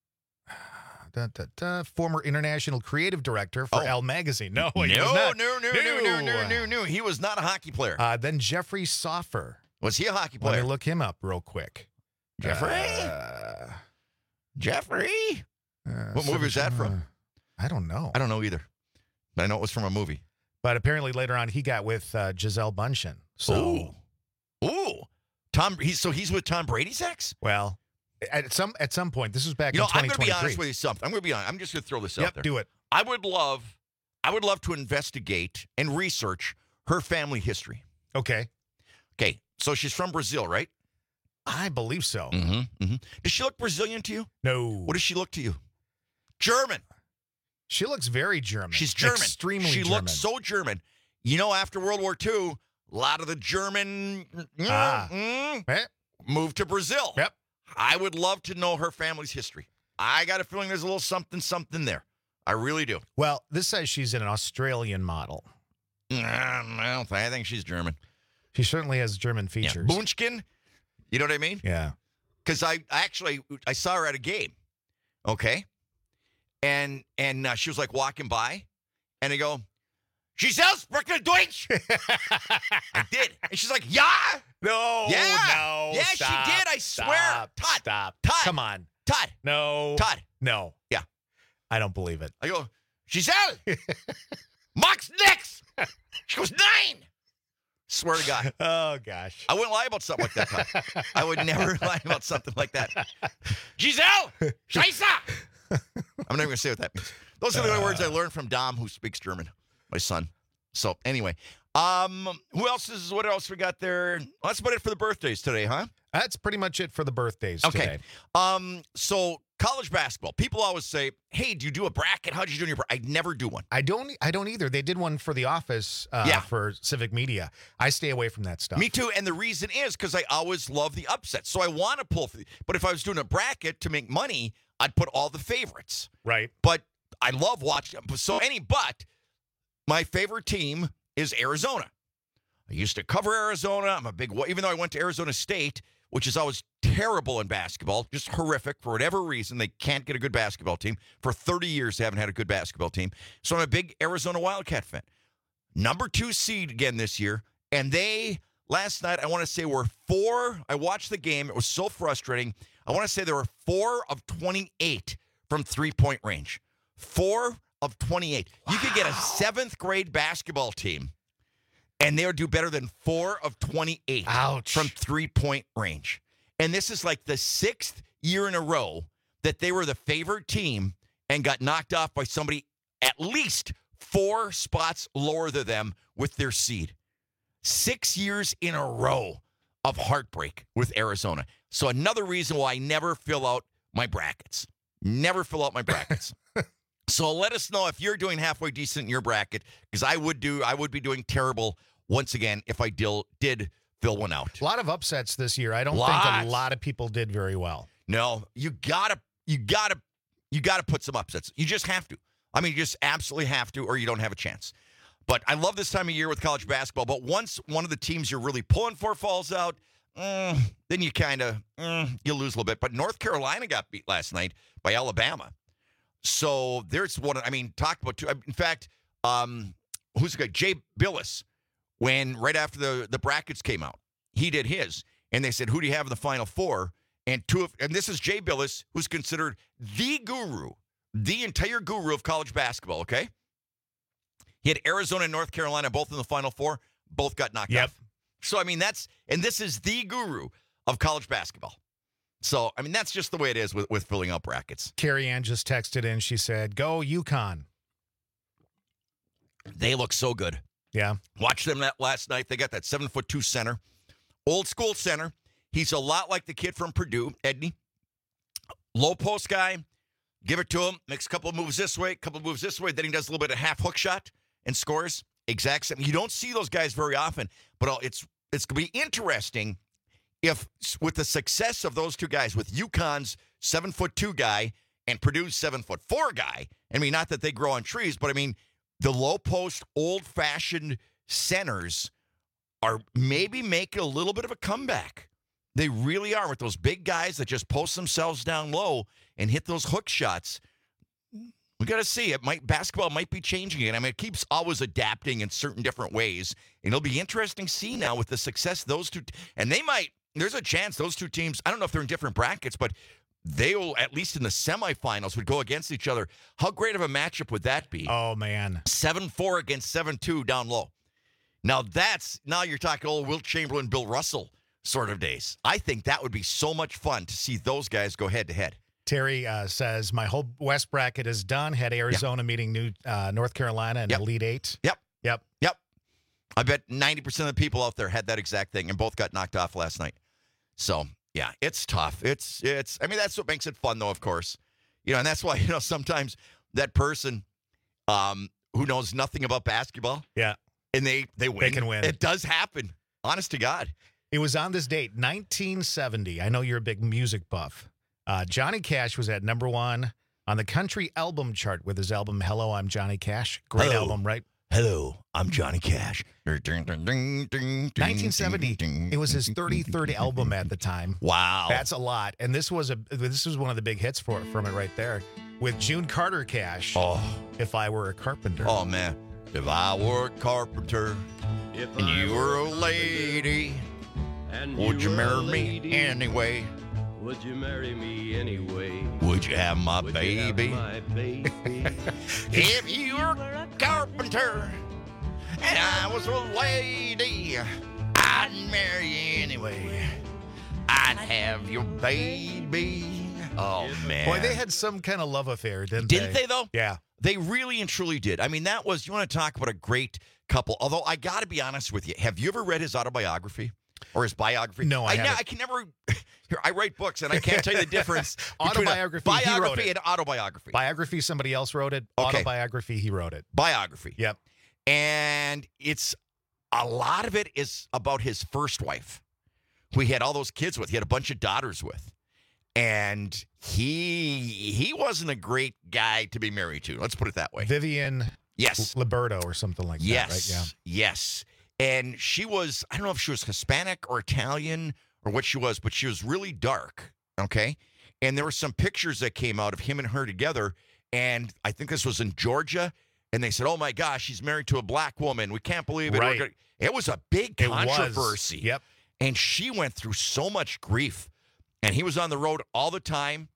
Da, da, da, former international creative director for Oh. Elle Magazine. No, he no, was not. no, no, no, no, no, no, no. He was not a hockey player. Uh, then Jeffrey Soffer. Was he a hockey Let player? me look him up real quick. Jeffrey? Uh, Jeffrey? uh, What movie was that from? I don't know. I don't know either. But I know it was from a movie. But apparently later on he got with uh, Giselle Bundchen. So, Ooh. Ooh. Tom, he's, so he's with Tom Brady's ex? well, at some at some point, this was back You know, in I'm twenty going to be twenty-three. honest with you something. I'm going to be honest. I'm just going to throw this Yep, out there. do it. I would love, I would love to investigate and research her family history. Okay. Okay, so she's from Brazil, right? I believe so. Mm-hmm, mm-hmm. Does she look Brazilian to you? No. What does she look to you? German. She looks very German. She's German. Extremely she German. looks so German. You know, after World War Two, a lot of the German mm, Ah. mm, Eh? moved to Brazil. Yep. I would love to know her family's history. I got a feeling there's a little something, something there. I really do. Well, this says she's an Australian model. Mm, I don't think. I think she's German. She certainly has German Yeah. features. Bunchkin. You know what I mean? Yeah. Because I actually I saw her at a game, okay, and and uh, she was like walking by, and I go, Giselle sprechen Deutsch. I did, and she's like, yeah, No. yeah, No. yeah, stop, she did. I swear, Stop. Todd, Stop. Todd, Come on. Todd, No. Todd. No. Yeah, I don't believe it. I go, Giselle, Max nix. She goes nine. Swear to God. Oh, gosh. I wouldn't lie about something like that, Todd. I would never lie about something like that. Giselle, Scheisse. I'm not even going to say what that means. Those are the only words I learned from Dom, who speaks German, my son. So anyway, um, who else is, what else we got there? Well, that's about it for the birthdays today, huh? That's pretty much it for the birthdays Okay. today. Um, so college basketball. People always say, hey, do you do a bracket? How'd you do in your bracket? I never do one. I don't I don't either. They did one for the office uh, Yeah. for Civic Media. I stay away from that stuff. Me too. And the reason is because I always love the upsets. So I want to pull for the, but if I was doing a bracket to make money, I'd put all the favorites. Right. But I love watching. So any, but my favorite team is Arizona. I used to cover Arizona. I'm a big, even though I went to Arizona State, which is always terrible in basketball, just horrific for whatever reason. They can't get a good basketball team. For thirty years, they haven't had a good basketball team. So I'm a big Arizona Wildcat fan. Number two seed again this year. And they, last night, I want to say were four. I watched the game. It was so frustrating. I want to say there were four of twenty-eight from three-point range. Four of twenty-eight. Wow. You could get a seventh grade basketball team, and they would do better than four of twenty-eight Ouch. from three-point range. And this is like the sixth year in a row that they were the favored team and got knocked off by somebody at least four spots lower than them with their seed. Six years in a row of heartbreak with Arizona. So another reason why I never fill out my brackets. Never fill out my brackets. So let us know if you're doing halfway decent in your bracket, because I would do. I would be doing terrible once again if I did, did fill one out. A lot of upsets this year. I don't think Lots. a lot of people did very well. No, you gotta, you gotta, you gotta put some upsets. You just have to. I mean, you just absolutely have to, or you don't have a chance. But I love this time of year with college basketball. But once one of the teams you're really pulling for falls out, mm, then you kind of mm, you lose a little bit. But North Carolina got beat last night by Alabama. So there's one. I mean, talk about two. In fact, um, who's the guy? Jay Billis. When right after the the brackets came out, he did his, and they said, "Who do you have in the Final Four?" And two of, and this is Jay Billis, who's considered the guru, the entire guru of college basketball. Okay, he had Arizona and North Carolina both in the Final Four. Both got knocked Yep. off. So I mean, that's and this is the guru of college basketball. So I mean, that's just the way it is with with filling out brackets. Carrie Ann just texted in. She said, "Go UConn." They look so good. Yeah. Watched them that last night. They got that seven foot two center, old school center. He's a lot like the kid from Purdue, Edney. Low post guy. Give it to him. Makes a couple of moves this way, a couple of moves this way. Then he does a little bit of half hook shot and scores. exact same. You don't see those guys very often, but it's it's going to be interesting if, with the success of those two guys, with UConn's seven foot two guy and Purdue's seven foot four guy. I mean, not that they grow on trees, but I mean, the low post, old fashioned centers are maybe making a little bit of a comeback. They really are, with those big guys that just post themselves down low and hit those hook shots. We got to see. It might basketball might be changing it. I mean, it keeps always adapting in certain different ways, and it'll be interesting to see now with the success of those two. And they might. There's a chance those two teams. I don't know if they're in different brackets, but they'll, at least in the semifinals, would go against each other. How great of a matchup would that be? Oh man, seven four against seven two down low. Now that's now you're talking old Wilt Chamberlain, Bill Russell sort of days. I think that would be so much fun to see those guys go head to head. Terry uh, says, my whole West bracket is done. Had Arizona yep. meeting New uh, North Carolina in yep. Elite Eight. Yep. Yep. Yep. I bet ninety percent of the people out there had that exact thing and both got knocked off last night. So, yeah, it's tough. It's, it's, I mean, that's what makes it fun, though, of course. You know, and that's why, you know, sometimes that person um, who knows nothing about basketball. Yeah. And they, they win. They can win. It does happen. Honest to God. It was on this date, nineteen seventy. I know you're a big music buff. Uh, Johnny Cash was at number one on the country album chart with his album, Hello, I'm Johnny Cash. Great Hello. album, right? Hello, I'm Johnny Cash. nineteen seventy. It was his thirty-third album at the time. Wow. That's a lot. And this was a this was one of the big hits for from it right there with June Carter Cash. Oh. If I Were a Carpenter. Oh, man. If I were a carpenter if and you were a lady, and would you, you marry me anyway? Would you marry me anyway? Would you have my Would baby? You have my baby? If you were a carpenter and I was a lady, I'd marry you anyway. I'd have your baby. Oh, man. Boy, they had some kind of love affair, didn't, didn't they? Didn't they, though? Yeah. They really and truly did. I mean, that was, you want to talk about a great couple. Although, I got to be honest with you. Have you ever read his autobiography or his biography? No, I, I haven't. I can never... Here, I write books, and I can't tell you the difference Autobiography, between a he wrote biography it. and autobiography. Biography, somebody else wrote it. Okay. Autobiography, he wrote it. Biography. Yep. And it's, a lot of it is about his first wife, who he had all those kids with. He had a bunch of daughters with. And he he wasn't a great guy to be married to. Let's put it that way. Vivian yes. Liberto or something like yes. that, right? Yeah. Yes. And she was, I don't know if she was Hispanic or Italian or what she was, but she was really dark, okay? And there were some pictures that came out of him and her together, and I think this was in Georgia, and they said, oh, my gosh, she's married to a black woman. We can't believe it. Right. Gonna... It was a big It controversy. was. Yep. And she went through so much grief, and he was on the road all the time,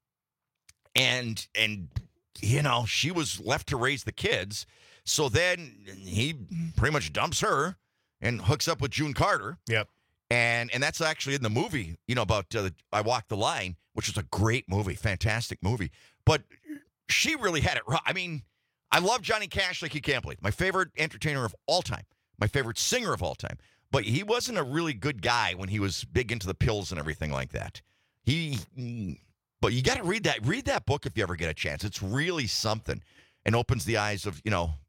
and, and you know, she was left to raise the kids. So then he pretty much dumps her and hooks up with June Carter. Yep. And and that's actually in the movie, you know, about uh, I Walk the Line, which was a great movie, fantastic movie. But she really had it right. I mean, I love Johnny Cash like you can't believe. My favorite entertainer of all time. My favorite singer of all time. But he wasn't a really good guy when he was big into the pills and everything like that. He, but you got to read that. Read that book if you ever get a chance. It's really something and opens the eyes of, you know,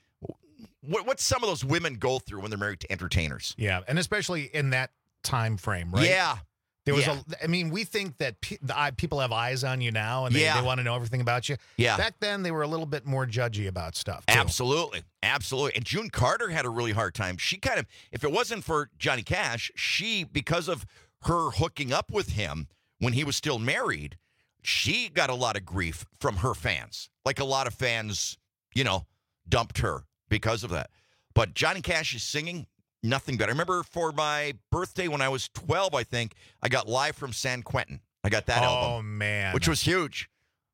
what, what some of those women go through when they're married to entertainers. Yeah, and especially in that time frame, right? Yeah. There was yeah. a, I mean, we think that pe- the, eye- people have eyes on you now, and they, Yeah. they want to know everything about you. Yeah. Back then, they were a little bit more judgy about stuff, too. Absolutely. Absolutely. And June Carter had a really hard time. She kind of, if it wasn't for Johnny Cash, she, because of her hooking up with him when he was still married, she got a lot of grief from her fans. Like a lot of fans, you know, dumped her because of that. But Johnny Cash is singing. Nothing better. I remember for my birthday when I was twelve, I think, I got Live from San Quentin. I got that oh, album. Oh, man. Which was huge.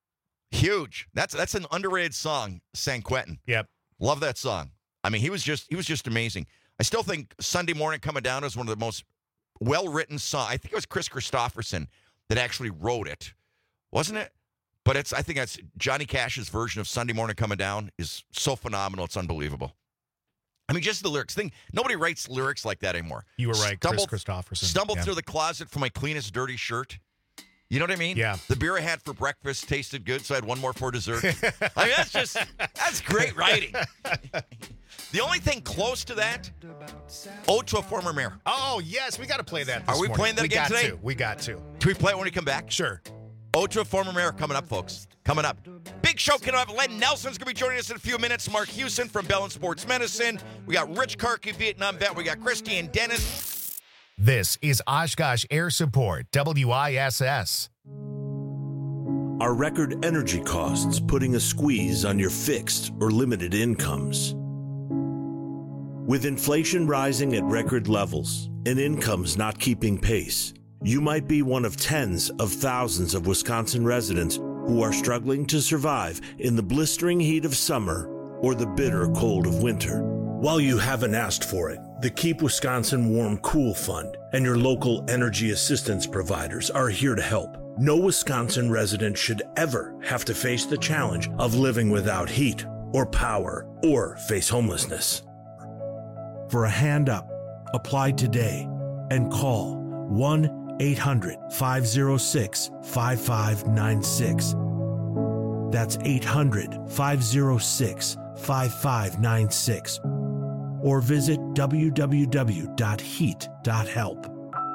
Huge. That's that's an underrated song, San Quentin. Yep. Love that song. I mean, he was just he was just amazing. I still think Sunday Morning Coming Down is one of the most well-written songs. I think it was Chris Christopherson that actually wrote it. Wasn't it? But it's I think that's Johnny Cash's version of Sunday Morning Coming Down is so phenomenal. It's unbelievable. I mean, just the lyrics thing. Nobody writes lyrics like that anymore. You were right, Stumbled, Chris Christopherson. Stumbled yeah. through the closet for my cleanest dirty shirt. You know what I mean? Yeah. The beer I had for breakfast tasted good, so I had one more for dessert. I mean, that's just, that's great writing. The only thing close to that, Ode to a Former Mayor. Oh, yes. We got to play that this Are we morning. playing that we again got today? To. We got to. Can we play it when we come back? Sure. Ode to a Former Mayor coming up, folks. Coming up. Big show coming up. Len Nelson's going to be joining us in a few minutes. Mark Houston from Bell and Sports Medicine. We got Rich Karki, Vietnam vet. We got Christy and Dennis. This is Oshkosh Air Support, W I S S. Are record energy costs putting a squeeze on your fixed or limited incomes? With inflation rising at record levels and incomes not keeping pace, you might be one of tens of thousands of Wisconsin residents who are struggling to survive in the blistering heat of summer or the bitter cold of winter. While you haven't asked for it, the Keep Wisconsin Warm Cool Fund and your local energy assistance providers are here to help. No Wisconsin resident should ever have to face the challenge of living without heat or power or face homelessness. For a hand up, apply today and call one eight hundred, five oh six, five five nine six. That's eight hundred, five oh six, five five nine six. Or visit w w w dot heat dot help.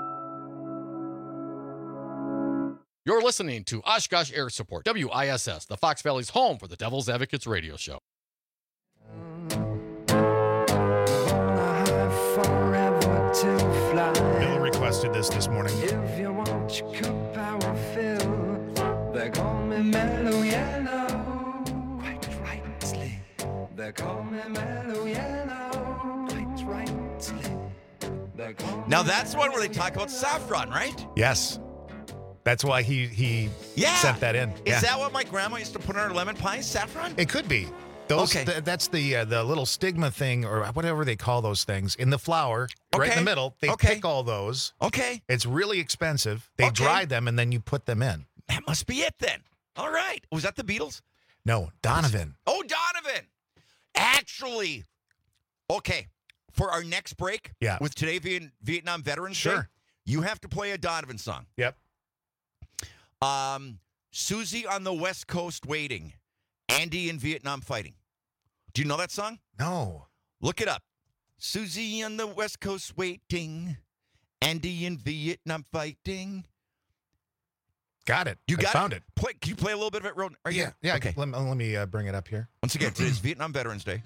You're listening to Oshkosh Air Support, W I S S, the Fox Valley's home for the Devil's Advocates radio show. Bill requested this this morning. If you want your cup power fill, they call me Mellow Yellow. Quite rightly, they call me Mellow Yellow. Quite rightly, they call Now, that's one where they talk about saffron, right? Yes. That's why he he Yeah. sent that in. Is Yeah. that what my grandma used to put on her lemon pies, saffron? It could be. Those, Okay. th- that's the uh, the little stigma thing, or whatever they call those things, in the flour, right in Okay. the middle. They Okay. pick all those. Okay. It's really expensive. They Okay. dry them, and then you put them in. That must be it then. All right. Was that the Beatles? No, Donovan. Oh, Donovan. Actually, okay, for our next break Yeah. with today Viet- Vietnam Veterans Day, Sure. you have to play a Donovan song. Yep. Um, Susie on the West Coast waiting, Andy in Vietnam fighting. Do you know that song? No. Look it up. Susie on the West Coast waiting, Andy in Vietnam fighting. Got it. You I got found it. it. Play, can you play a little bit of it, Roden? Are you Yeah. Yeah. Okay. Let, let me uh, bring it up here. Once again, today's Vietnam Veterans Day.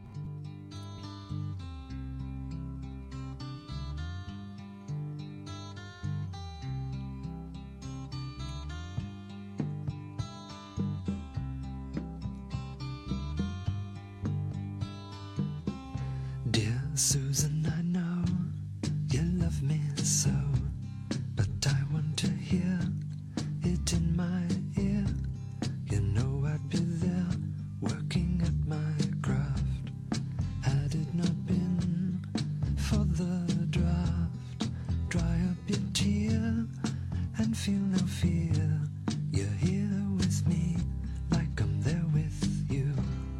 Dear Susan, I know you love me so, but I want to hear it in my ear. You know I'd be there working at my craft, had it not been for the draft. Dry up your tear and feel no fear. You're here with me like I'm there with you.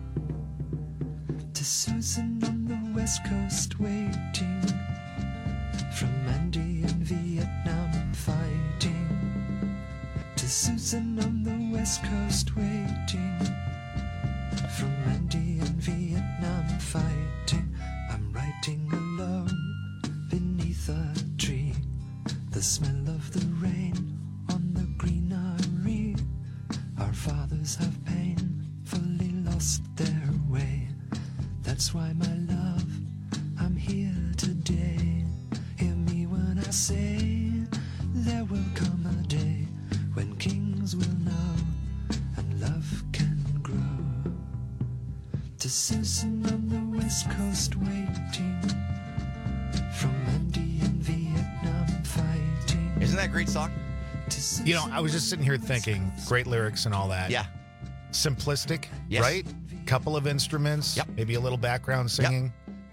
To Susan on the West Coast waiting, from Andy in Vietnam fighting. To Susan on the West Coast waiting, from Andy in Vietnam fighting. I'm writing alone beneath a tree, the smell of the rain on the greenery. Our fathers have painfully lost their way. That's why, my love, I'm here today. Hear me when I say there will come a day when kings will know and love can grow. To Susan on the West Coast waiting, from Andy in Vietnam fighting. Isn't that a great song? You know, I was just sitting here thinking, great lyrics and all that. Yeah. Simplistic, Yes. right? Couple of instruments, Yep. maybe a little background singing.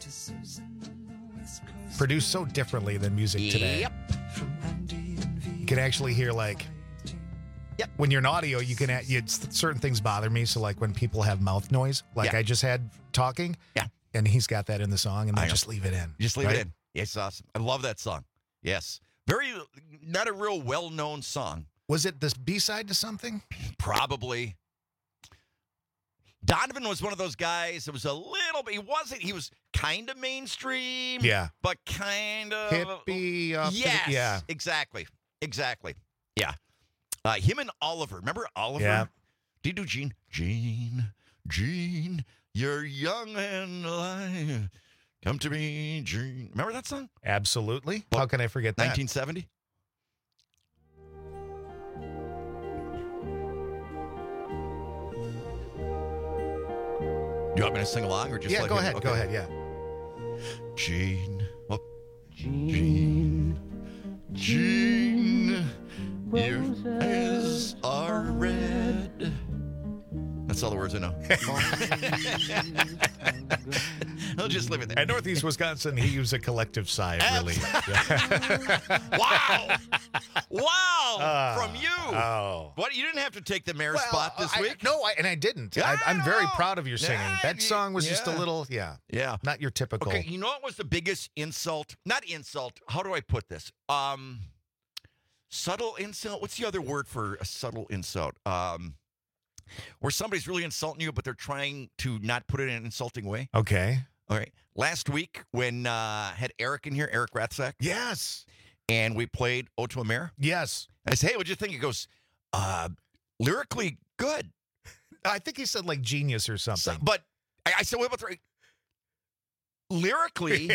Produced so differently than music today. Yep. You can actually hear, like, Yep. when you're in audio, you can add, you, certain things bother me. So, like, when people have mouth noise, like Yeah. I just had talking, Yeah. and he's got that in the song, and I then know. just leave it in. Just leave right? it in. It's awesome. I love that song. Yes. Very, not a real well-known song, Was it the B-side to something? Probably. Donovan was one of those guys that was a little bit, he wasn't, he was kind of mainstream. Yeah. But kind of. Hippie. Up to the- Yes. yeah. Exactly. Exactly. Yeah. Uh, him and Oliver. Remember Oliver? Yeah. Did you do Gene? Gene, Gene, you're young and alive. Come to me, Gene. Remember that song? Absolutely. How can I forget that? nineteen seventy? Do you want me to sing along or just Yeah, let go him- ahead. okay. Go ahead. Yeah. Gene. Oh. Gene. Gene. Your eyes are red. That's all the words I know. I'll just leave it there. At Northeast Wisconsin, he used a collective sigh of relief. Wow. Wow. Ah. From you. Oh. What? You didn't have to take the mayor's Well, spot this I- week? no, I, and I didn't. I, I'm very proud of your singing. Yeah, that song was just a yeah. little, yeah, Yeah. not your typical. Okay, you know what was the biggest insult? Not insult. How do I put this? Um, subtle insult. What's the other word for a subtle insult? Um, where somebody's really insulting you, but they're trying to not put it in an insulting way. Okay. All right. Last week when uh had Eric in here, Eric Ratzak. Yes. And we played Ode to a Mayor. Yes. I said, hey, what'd you think? He goes, uh, lyrically good. I think he said like genius or something. So- but I, I said, what about the lyrically?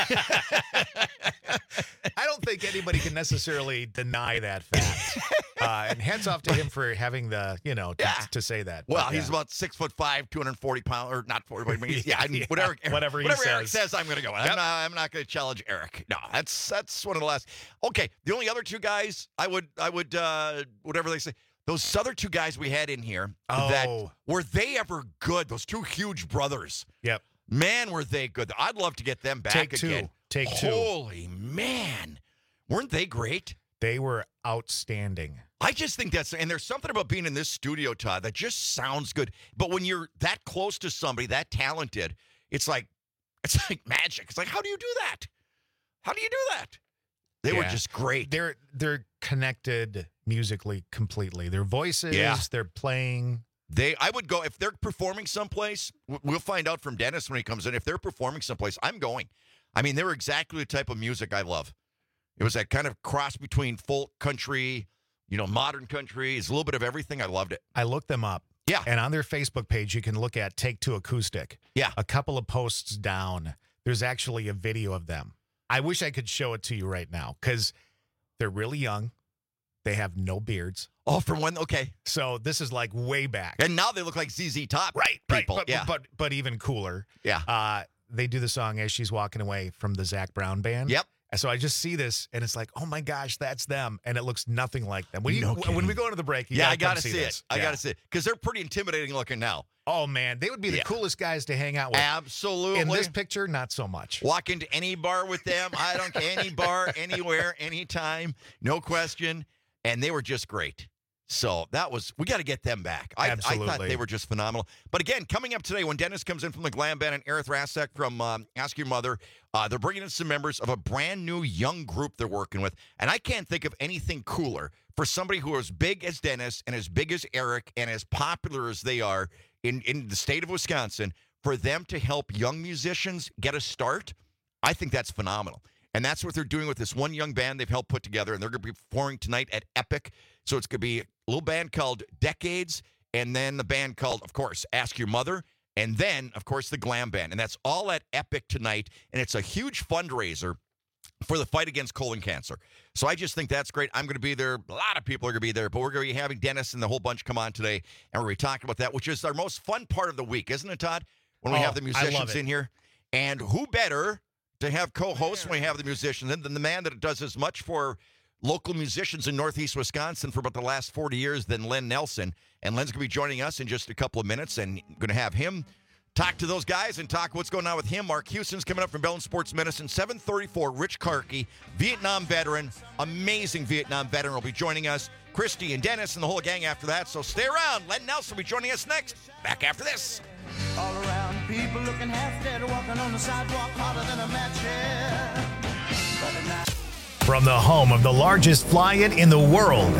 I don't think anybody can necessarily deny that fact. Uh, and hats off to him for having the, you know, to, Yeah. to say that. Well, But, he's yeah. about six foot five, two hundred forty pounds, or not forty. But he's, yeah, I mean, Yeah, whatever, whatever he whatever Eric says. says, I'm going to go. I'm Yep. not, I'm not going to challenge Eric. No, that's that's one of the last. Okay, the only other two guys I would, I would, uh, whatever they say, those other two guys we had in here. That Oh. were they ever good? Those two huge brothers. Yep. Man, were they good? I'd love to get them back Take two. again. Take two. Holy man, weren't they great? They were outstanding. I just think that's, and there's something about being in this studio, Todd, that just sounds good. But when you're that close to somebody, that talented, it's like, it's like magic. It's like, how do you do that? How do you do that? They were Yeah. just great. They're they're connected musically completely. Their voices, Yeah. they're playing. They, I would go, if they're performing someplace, w- we'll find out from Dennis when he comes in. If they're performing someplace, I'm going. I mean, they were exactly the type of music I love. It was that kind of cross between folk country, you know, modern country. It's a little bit of everything. I loved it. I looked them up. Yeah. And on their Facebook page, you can look at Take Two Acoustic. Yeah. A couple of posts down, there's actually a video of them. I wish I could show it to you right now because they're really young. They have no beards. Oh, from when? Okay. So this is like way back. And now they look like Z Z Top Right, people. right. But, yeah. but but even cooler. Yeah. Uh, they do the song As She's Walking Away from the Zach Brown Band. Yep. And so I just see this, and it's like, oh my gosh, that's them, and it looks nothing like them. When, you, No when kidding. we go into the break, you yeah, I gotta come got to see, this. it. I Yeah. got to see it. Because they're pretty intimidating looking now. Oh man, they would be the Yeah. coolest guys to hang out with. Absolutely. In this picture, not so much. Walk into any bar with them. I don't care. Any bar, anywhere, anytime. No question. And they were just great. So that was, we got to get them back. I, I thought Absolutely. they were just phenomenal. But again, coming up today, when Dennis comes in from the Glam Band and Eric Ratzak from um, Ask Your Mother, uh, they're bringing in some members of a brand new young group they're working with. And I can't think of anything cooler for somebody who is big as Dennis and as big as Eric and as popular as they are in, in the state of Wisconsin, for them to help young musicians get a start. I think that's phenomenal. And that's what they're doing with this one young band they've helped put together. And they're going to be performing tonight at Epic. So it's going to be a little band called Decades. And then the band called, of course, Ask Your Mother. And then, of course, the Glam Band. And that's all at Epic tonight. And it's a huge fundraiser for the fight against colon cancer. So I just think that's great. I'm going to be there. A lot of people are going to be there. But we're going to be having Dennis and the whole bunch come on today. And we're going to be talking about that, which is our most fun part of the week. Isn't it, Todd? When we Oh, have the I love musicians it. in here. And who better to have co-hosts when we have the musicians than the man that does as much for local musicians in Northeast Wisconsin for about the last forty years than Len Nelson. And Len's going to be joining us in just a couple of minutes, and going to have him talk to those guys and talk what's going on with him. Mark Houston's coming up from Bellin Sports Medicine. seven thirty-four, Rich Karki, Vietnam veteran, amazing Vietnam veteran, will be joining us. Christy and Dennis and the whole gang after that. So stay around. Len Nelson will be joining us next. Back after this. All around, people looking half dead, walking on the sidewalk harder than a match head. But at night, From the home of the largest fly-in in the world,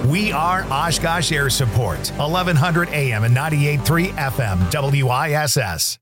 We are Oshkosh Air Support, eleven hundred A M and ninety-eight point three F M, W I S S.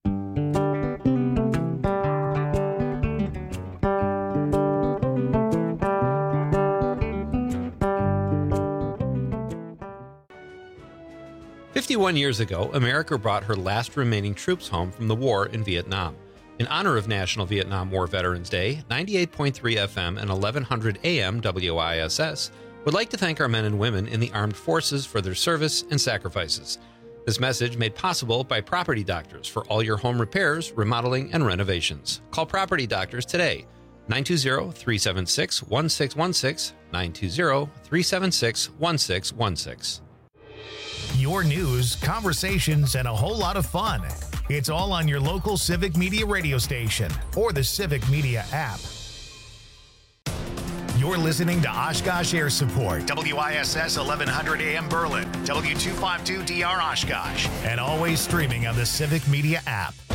fifty-one years ago, America brought her last remaining troops home from the war in Vietnam. In honor of National Vietnam War Veterans Day, ninety-eight point three F M and eleven hundred A M W I S S would like to thank our men and women in the armed forces for their service and sacrifices. This message made possible by Property Doctors for all your home repairs, remodeling, and renovations. Call Property Doctors today, nine two zero, three seven six, one six one six, nine two zero, three seven six, one six one six. Your news, conversations, and a whole lot of fun. It's all on your local Civic Media radio station or the Civic Media app. You're listening to Oshkosh Air Support, W I S S eleven hundred A M Berlin, W two fifty-two D R Oshkosh, and always streaming on the Civic Media app.